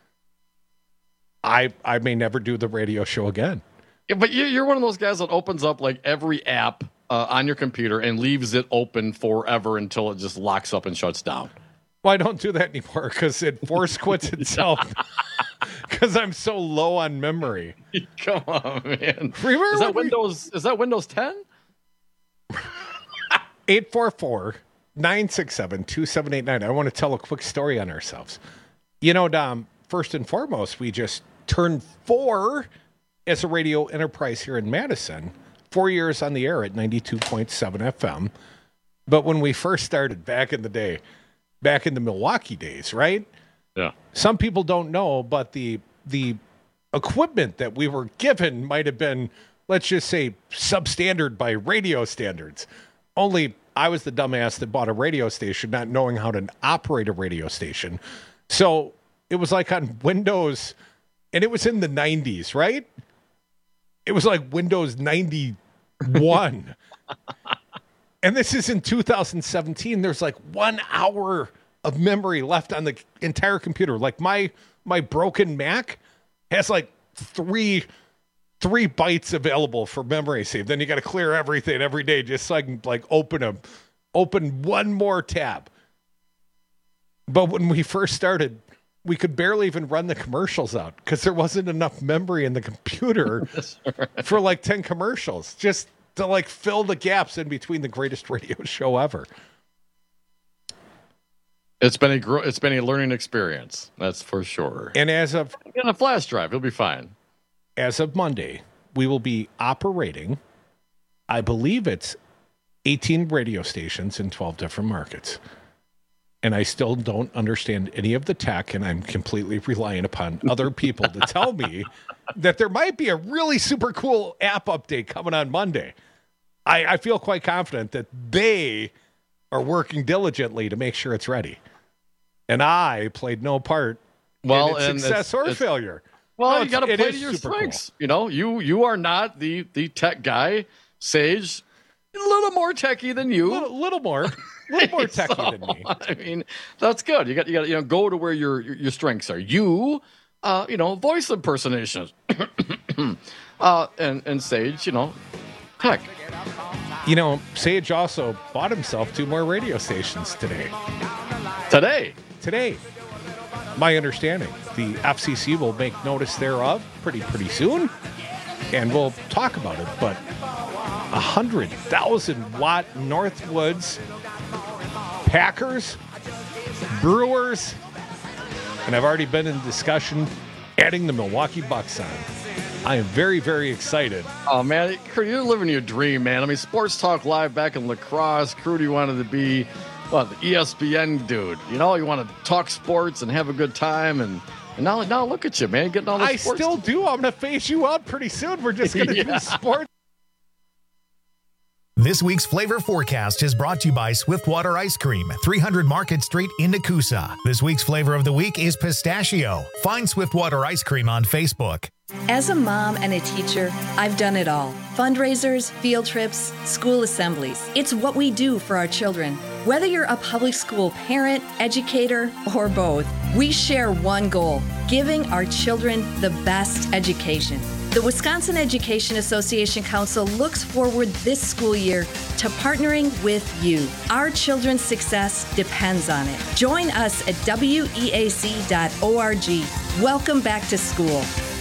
I I may never do the radio show again. Yeah, but you, you're one of those guys that opens up like every app uh, on your computer and leaves it open forever until it just locks up and shuts down. Well, I don't do that anymore because it force quits itself because I'm so low on memory. Come on, man. Remember is that we... Windows? Is that Windows ten? eight four four, nine six seven, two seven eight nine. I want to tell a quick story on ourselves. You know, Dom, first and foremost, we just turned four as a radio enterprise here in Madison. Four years on the air at ninety-two point seven F M. But when we first started back in the day, back in the Milwaukee days, right? Yeah. Some people don't know, but the the equipment that we were given might have been, let's just say, substandard by radio standards. Only I was the dumbass that bought a radio station, not knowing how to operate a radio station. So it was like on Windows, and it was in the nineties, right? It was like Windows ninety-one. And this is in two thousand seventeen. There's like one hour of memory left on the entire computer. Like my my broken Mac has like three three bytes available for memory save. Then you got to clear everything every day just so I can like open a open one more tab. But when we first started, we could barely even run the commercials out because there wasn't enough memory in the computer right. for like ten commercials. Just to like fill the gaps in between the greatest radio show ever. It's been a gro- it's been a learning experience, that's for sure. And as of in a flash drive, it'll be fine. As of Monday, we will be operating, I believe it's eighteen radio stations in twelve different markets. And I still don't understand any of the tech, and I'm completely relying upon other people to tell me that there might be a really super cool app update coming on Monday. I, I feel quite confident that they are working diligently to make sure it's ready. And I played no part well, in its and success it's, or it's, failure. Well, no, you got to play to your super strengths. Cool. You know, you you are not the the tech guy. Sage, a little more techie than you. A little, little more. A little more techie so, than me. I mean, that's good. You got you got you know go to where your your, your strengths are. You, uh, you know, voice impersonation, uh, and and Sage, you know, tech. You know, Sage also bought himself two more radio stations today. Today, today. My understanding, the F C C will make notice thereof pretty pretty soon, and we'll talk about it. But a hundred thousand watt Northwoods. Packers, Brewers, and I've already been in discussion adding the Milwaukee Bucks on. I am very, very excited. Oh, man, you're living your dream, man. I mean, Sports Talk Live back in La Crosse. Crudy wanted to be, well, the E S P N dude. You know, you want to talk sports and have a good time. And, and now, now look at you, man, getting all the I sports. I still do. I'm going to phase you out pretty soon. We're just going to yeah. do sports. This week's Flavor Forecast is brought to you by Swiftwater Ice Cream, three hundred Market Street in Nakusa. This week's flavor of the week is pistachio. Find Swiftwater Ice Cream on Facebook. As a mom and a teacher, I've done it all. Fundraisers, field trips, school assemblies. It's what we do for our children. Whether you're a public school parent, educator, or both, we share one goal: giving our children the best education. The Wisconsin Education Association Council looks forward this school year to partnering with you. Our children's success depends on it. Join us at W E A C dot org. Welcome back to school.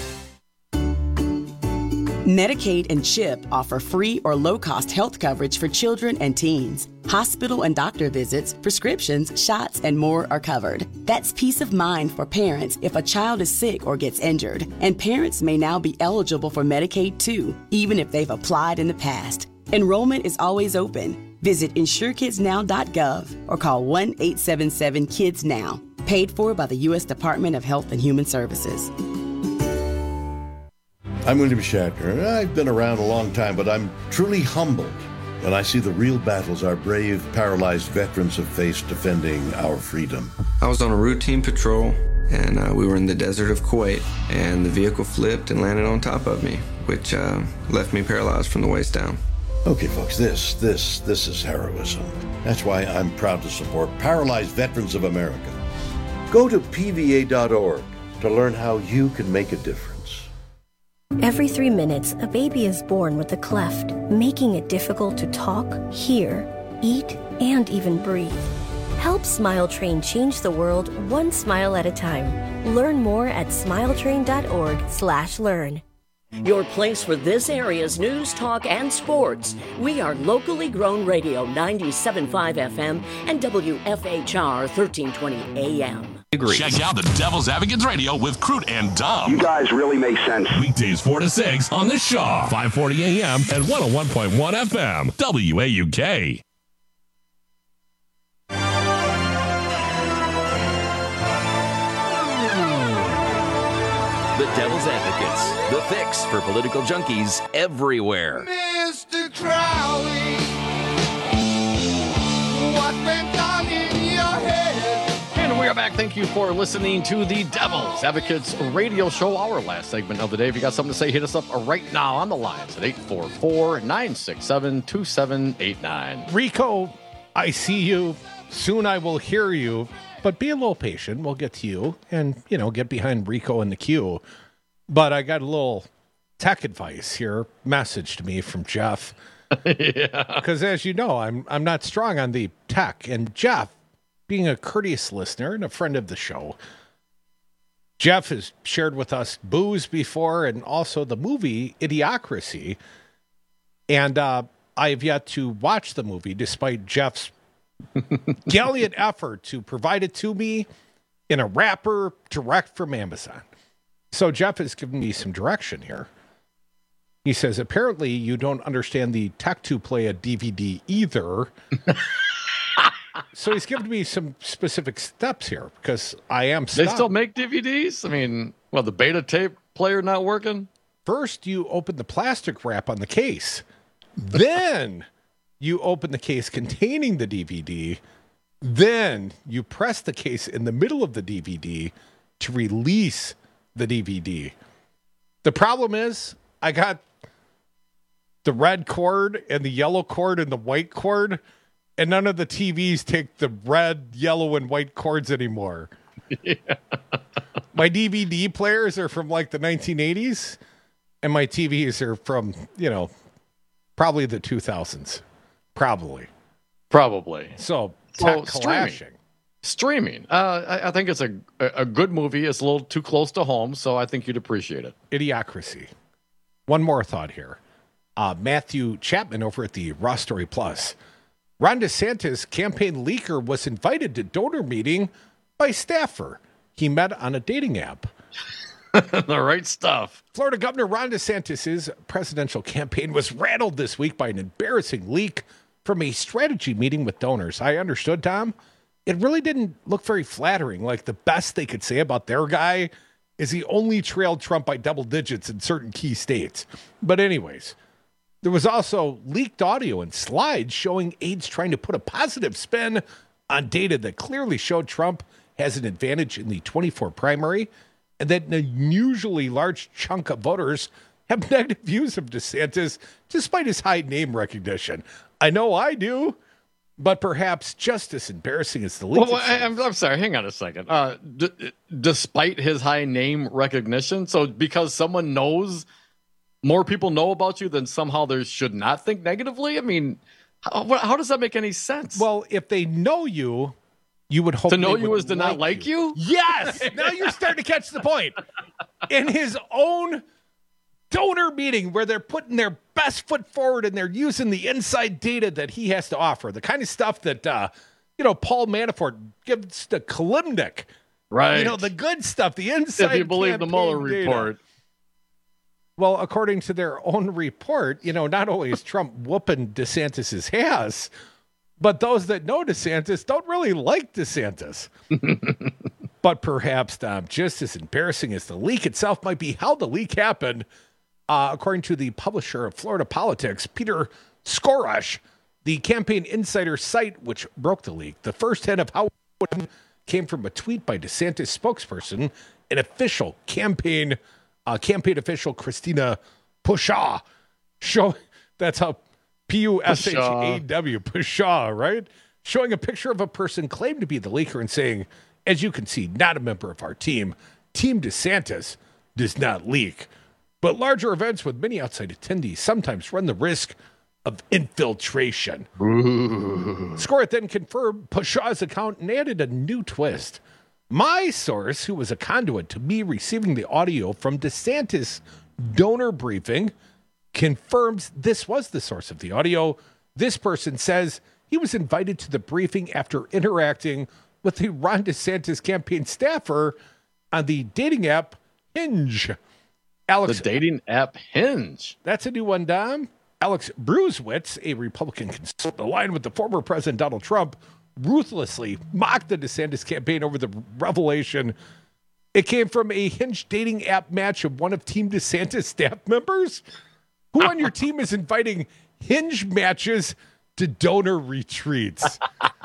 Medicaid and CHIP offer free or low-cost health coverage for children and teens. Hospital and doctor visits, prescriptions, shots, and more are covered. That's peace of mind for parents if a child is sick or gets injured. And parents may now be eligible for Medicaid too, even if they've applied in the past. Enrollment is always open. Visit insure kids now dot gov or call one eight seven seven kids now. Paid for by the U S Department of Health and Human Services. I'm William Shatner. I've been around a long time, but I'm truly humbled when I see the real battles our brave, paralyzed veterans have faced defending our freedom. I was on a routine patrol, and uh, we were in the desert of Kuwait, and the vehicle flipped and landed on top of me, which uh, left me paralyzed from the waist down. Okay, folks, this, this, this is heroism. That's why I'm proud to support Paralyzed Veterans of America. Go to P V A dot org to learn how you can make a difference. Every three minutes, a baby is born with a cleft, making it difficult to talk, hear, eat, and even breathe. Help Smile Train change the world one smile at a time. Learn more at smiletrain.org slash learn. Your place for this area's news, talk, and sports. We are locally grown radio ninety-seven point five F M and W F H R thirteen twenty A M. Check out the Devil's Advocates Radio with Crute and Dumb. You guys really make sense. Weekdays four to six on the Shaw, five forty A M and one oh one point one F M, W A U K. The Devil's Advocates, the fix for political junkies everywhere. Mister Crowley, what went on in your head? And we are back. Thank you for listening to the Devil's Advocates radio show, our last segment of the day. If you got something to say, hit us up right now on the lines at eight four four, nine six seven, two seven eight nine. Rico, I see you. Soon I will hear you. But be a little patient. We'll get to you and, you know, get behind Rico in the queue. But I got a little tech advice here, message to me from Jeff. Yeah. Because as you know, I'm I'm not strong on the tech. And Jeff, being a courteous listener and a friend of the show, Jeff has shared with us Booze before and also the movie Idiocracy. And uh, I have yet to watch the movie despite Jeff's gallant effort to provide it to me in a wrapper direct from Amazon. So Jeff has given me some direction here. He says, apparently you don't understand the tech to play a D V D either. So he's given me some specific steps here because I am stuck. They still make D V Ds? I mean, well, the beta tape player not working? First, you open the plastic wrap on the case. Then you open the case containing the D V D. Then you press the case in the middle of the D V D to release the D V D. The problem is I got the red cord and the yellow cord and the white cord, and none of the T Vs take the red, yellow, and white cords anymore. Yeah. My D V D players are from like the nineteen eighties, and my T Vs are from, you know, probably the two thousands. Probably. Probably. So, so clashing. Streaming. Uh, I, I think it's a, a good movie. It's a little too close to home, so I think you'd appreciate it. Idiocracy. One more thought here. Uh, Matthew Chapman over at the Raw Story Plus. Ron DeSantis, campaign leaker, was invited to donor meeting by staffer he met on a dating app. The right stuff. Florida Governor Ron DeSantis' presidential campaign was rattled this week by an embarrassing leak from a strategy meeting with donors. I understood, Tom. It really didn't look very flattering. Like, the best they could say about their guy is he only trailed Trump by double digits in certain key states. But anyways, there was also leaked audio and slides showing aides trying to put a positive spin on data that clearly showed Trump has an advantage in the twenty-four primary, and that an unusually large chunk of voters have negative views of DeSantis despite his high name recognition. I know I do, but perhaps just as embarrassing as the leak. Well, I'm, I'm sorry, hang on a second. Uh, d- despite his high name recognition, so because someone knows, more people know about you, then somehow they should not think negatively? I mean, how, how does that make any sense? Well, if they know you, you would hope to know they you would is to like not like you? Yes! Now you're starting to catch the point. In his own donor meeting where they're putting their best foot forward and they're using the inside data that he has to offer, the kind of stuff that, uh, you know, Paul Manafort gives to Kalimnik. Right. You know, the good stuff, the inside If you believe the Mueller data. report. Well, according to their own report, you know, not only is Trump whooping DeSantis' ass, but those that know DeSantis don't really like DeSantis. But perhaps, Dom, just as embarrassing as the leak itself might be, how the leak happened, uh, according to the publisher of Florida Politics, Peter Skorash, the Campaign Insider site which broke the leak. The first hint of how it came from a tweet by DeSantis spokesperson, an official campaign, uh, campaign official Christina Pushaw. Show that's how P U S H A W, Pushaw, right? Showing a picture of a person claimed to be the leaker and saying, as you can see, not a member of our team. Team DeSantis does not leak. But larger events with many outside attendees sometimes run the risk of infiltration. Skorath then confirmed Pushaw's account and added a new twist. My source, who was a conduit to me receiving the audio from DeSantis donor briefing, confirms this was the source of the audio. This person says he was invited to the briefing after interacting with the Ron DeSantis campaign staffer on the dating app Hinge. Alex, the dating app Hinge. That's a new one, Dom. Alex Bruesewitz, a Republican consultant aligned with the former President Donald Trump, ruthlessly mocked the DeSantis campaign over the revelation. It came from a Hinge dating app match of one of Team DeSantis staff members. Who on your team is inviting Hinge matches to donor retreats?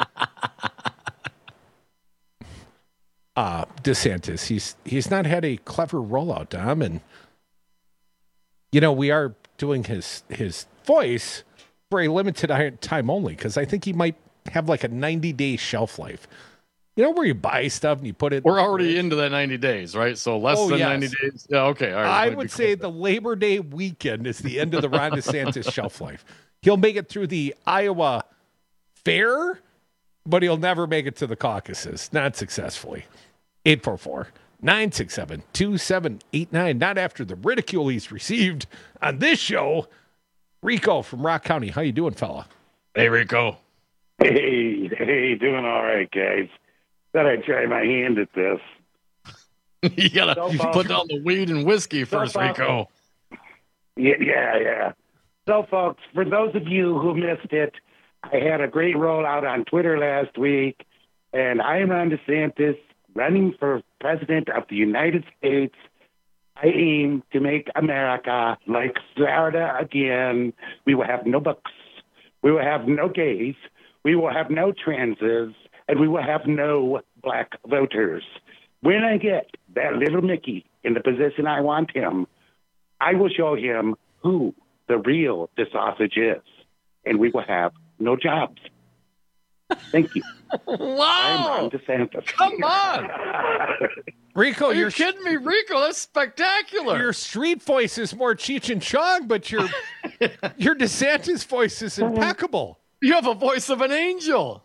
Uh, DeSantis, he's he's not had a clever rollout, Dom, and you know we are doing his his voice for a limited time only because I think he might have like a ninety day shelf life. You know where you buy stuff and you put it. We're already into that ninety days, right? So less oh, than yes. ninety days. Yeah, okay. All right. I would say the Labor Day weekend is the end of the Ron DeSantis shelf life. He'll make it through the Iowa fair, but he'll never make it to the caucuses, not successfully. eight four four, nine six seven, two seven eight nine. Not after the ridicule he's received on this show. Rico from Rock County. How you doing, fella? Hey, Rico. Hey, hey, doing all right, guys. Thought I'd try my hand at this. you gotta so put down the weed and whiskey first, so Rico. Yeah, yeah, yeah. So, folks, for those of you who missed it, I had a great rollout on Twitter last week, and I am Ron DeSantis, running for president of the United States. I aim to make America like Florida again. We will have no books. We will have no gays. We will have no transes. And we will have no black voters. When I get that little Mickey in the position I want him, I will show him who the real sausage is. And we will have no jobs. Thank you. Wow. I'm Ron DeSantis. Come on. Rico, Are you you're kidding me, Rico? That's spectacular. Your street voice is more Cheech and Chong, but your your DeSantis voice is impeccable. You have a voice of an angel.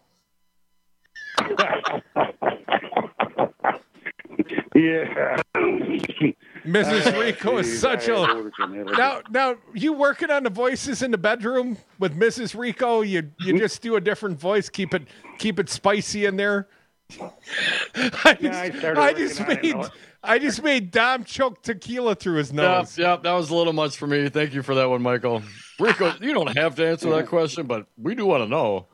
Yeah. Missus Rico is such a now. Now you working on the voices in the bedroom with Missus Rico. You you just do a different voice. Keep it keep it spicy in there. I just, yeah, I, I just made it, I just made Dom choke tequila through his nose. Yep, yep, that was a little much for me. Thank you for that one, Michael. Rico, you don't have to answer that question, but we do want to know.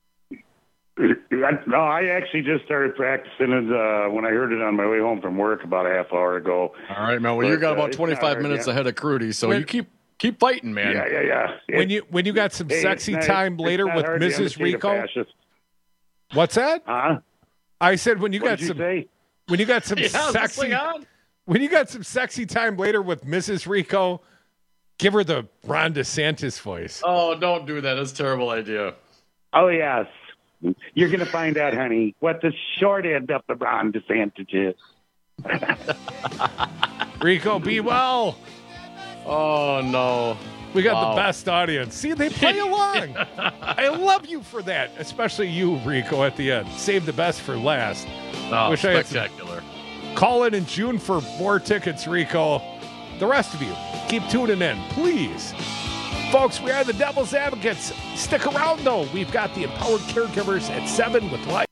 No, I actually just started practicing it uh, when I heard it on my way home from work about a half hour ago. All right, man. Well, but, you got uh, about twenty-five minutes yeah. ahead of Crudy, so when, you keep keep fighting, man. Yeah, yeah, yeah. It, when you when you got some hey, sexy not, time later with Missus Rico. What's that? Huh? I said when you what got did some you say? when you got some yeah, sexy when you got some sexy time later with Missus Rico, give her the Ron DeSantis voice. Oh, don't do that. That's a terrible idea. Oh yes. You're going to find out, honey, what the short end of the Ron DeSantis is. Rico, be well. Oh, no. We got wow. the best audience. See, they play along. I love you for that, especially you, Rico, at the end. Save the best for last. Oh, Wish spectacular. I had call in in June for more tickets, Rico. The rest of you, keep tuning in, please. Folks, we are the Devil's Advocates. Stick around, though. We've got the Empowered Caregivers at seven with life.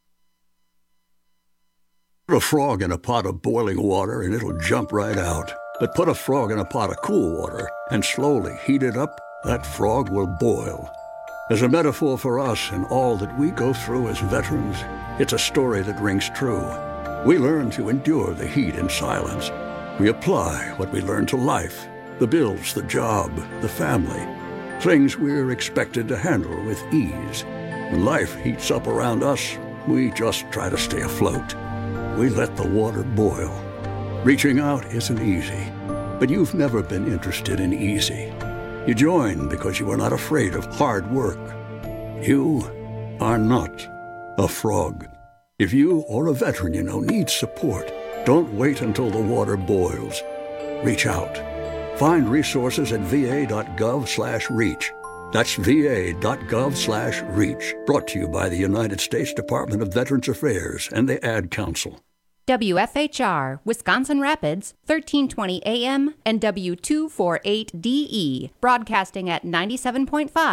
Put a frog in a pot of boiling water and it'll jump right out. But put a frog in a pot of cool water and slowly heat it up, that frog will boil. As a metaphor for us and all that we go through as veterans, it's a story that rings true. We learn to endure the heat in silence. We apply what we learn to life, the bills, the job, the family, things we're expected to handle with ease. When life heats up around us, we just try to stay afloat. We let the water boil. Reaching out isn't easy, but you've never been interested in easy. You join because you are not afraid of hard work. You are not a frog. If you or a veteran you know needs support, don't wait until the water boils. Reach out. Find resources at va.gov slash reach. That's va.gov slash reach. Brought to you by the United States Department of Veterans Affairs and the Ad Council. W F H R, Wisconsin Rapids, thirteen twenty A M and W two forty-eight D E, broadcasting at ninety-seven point five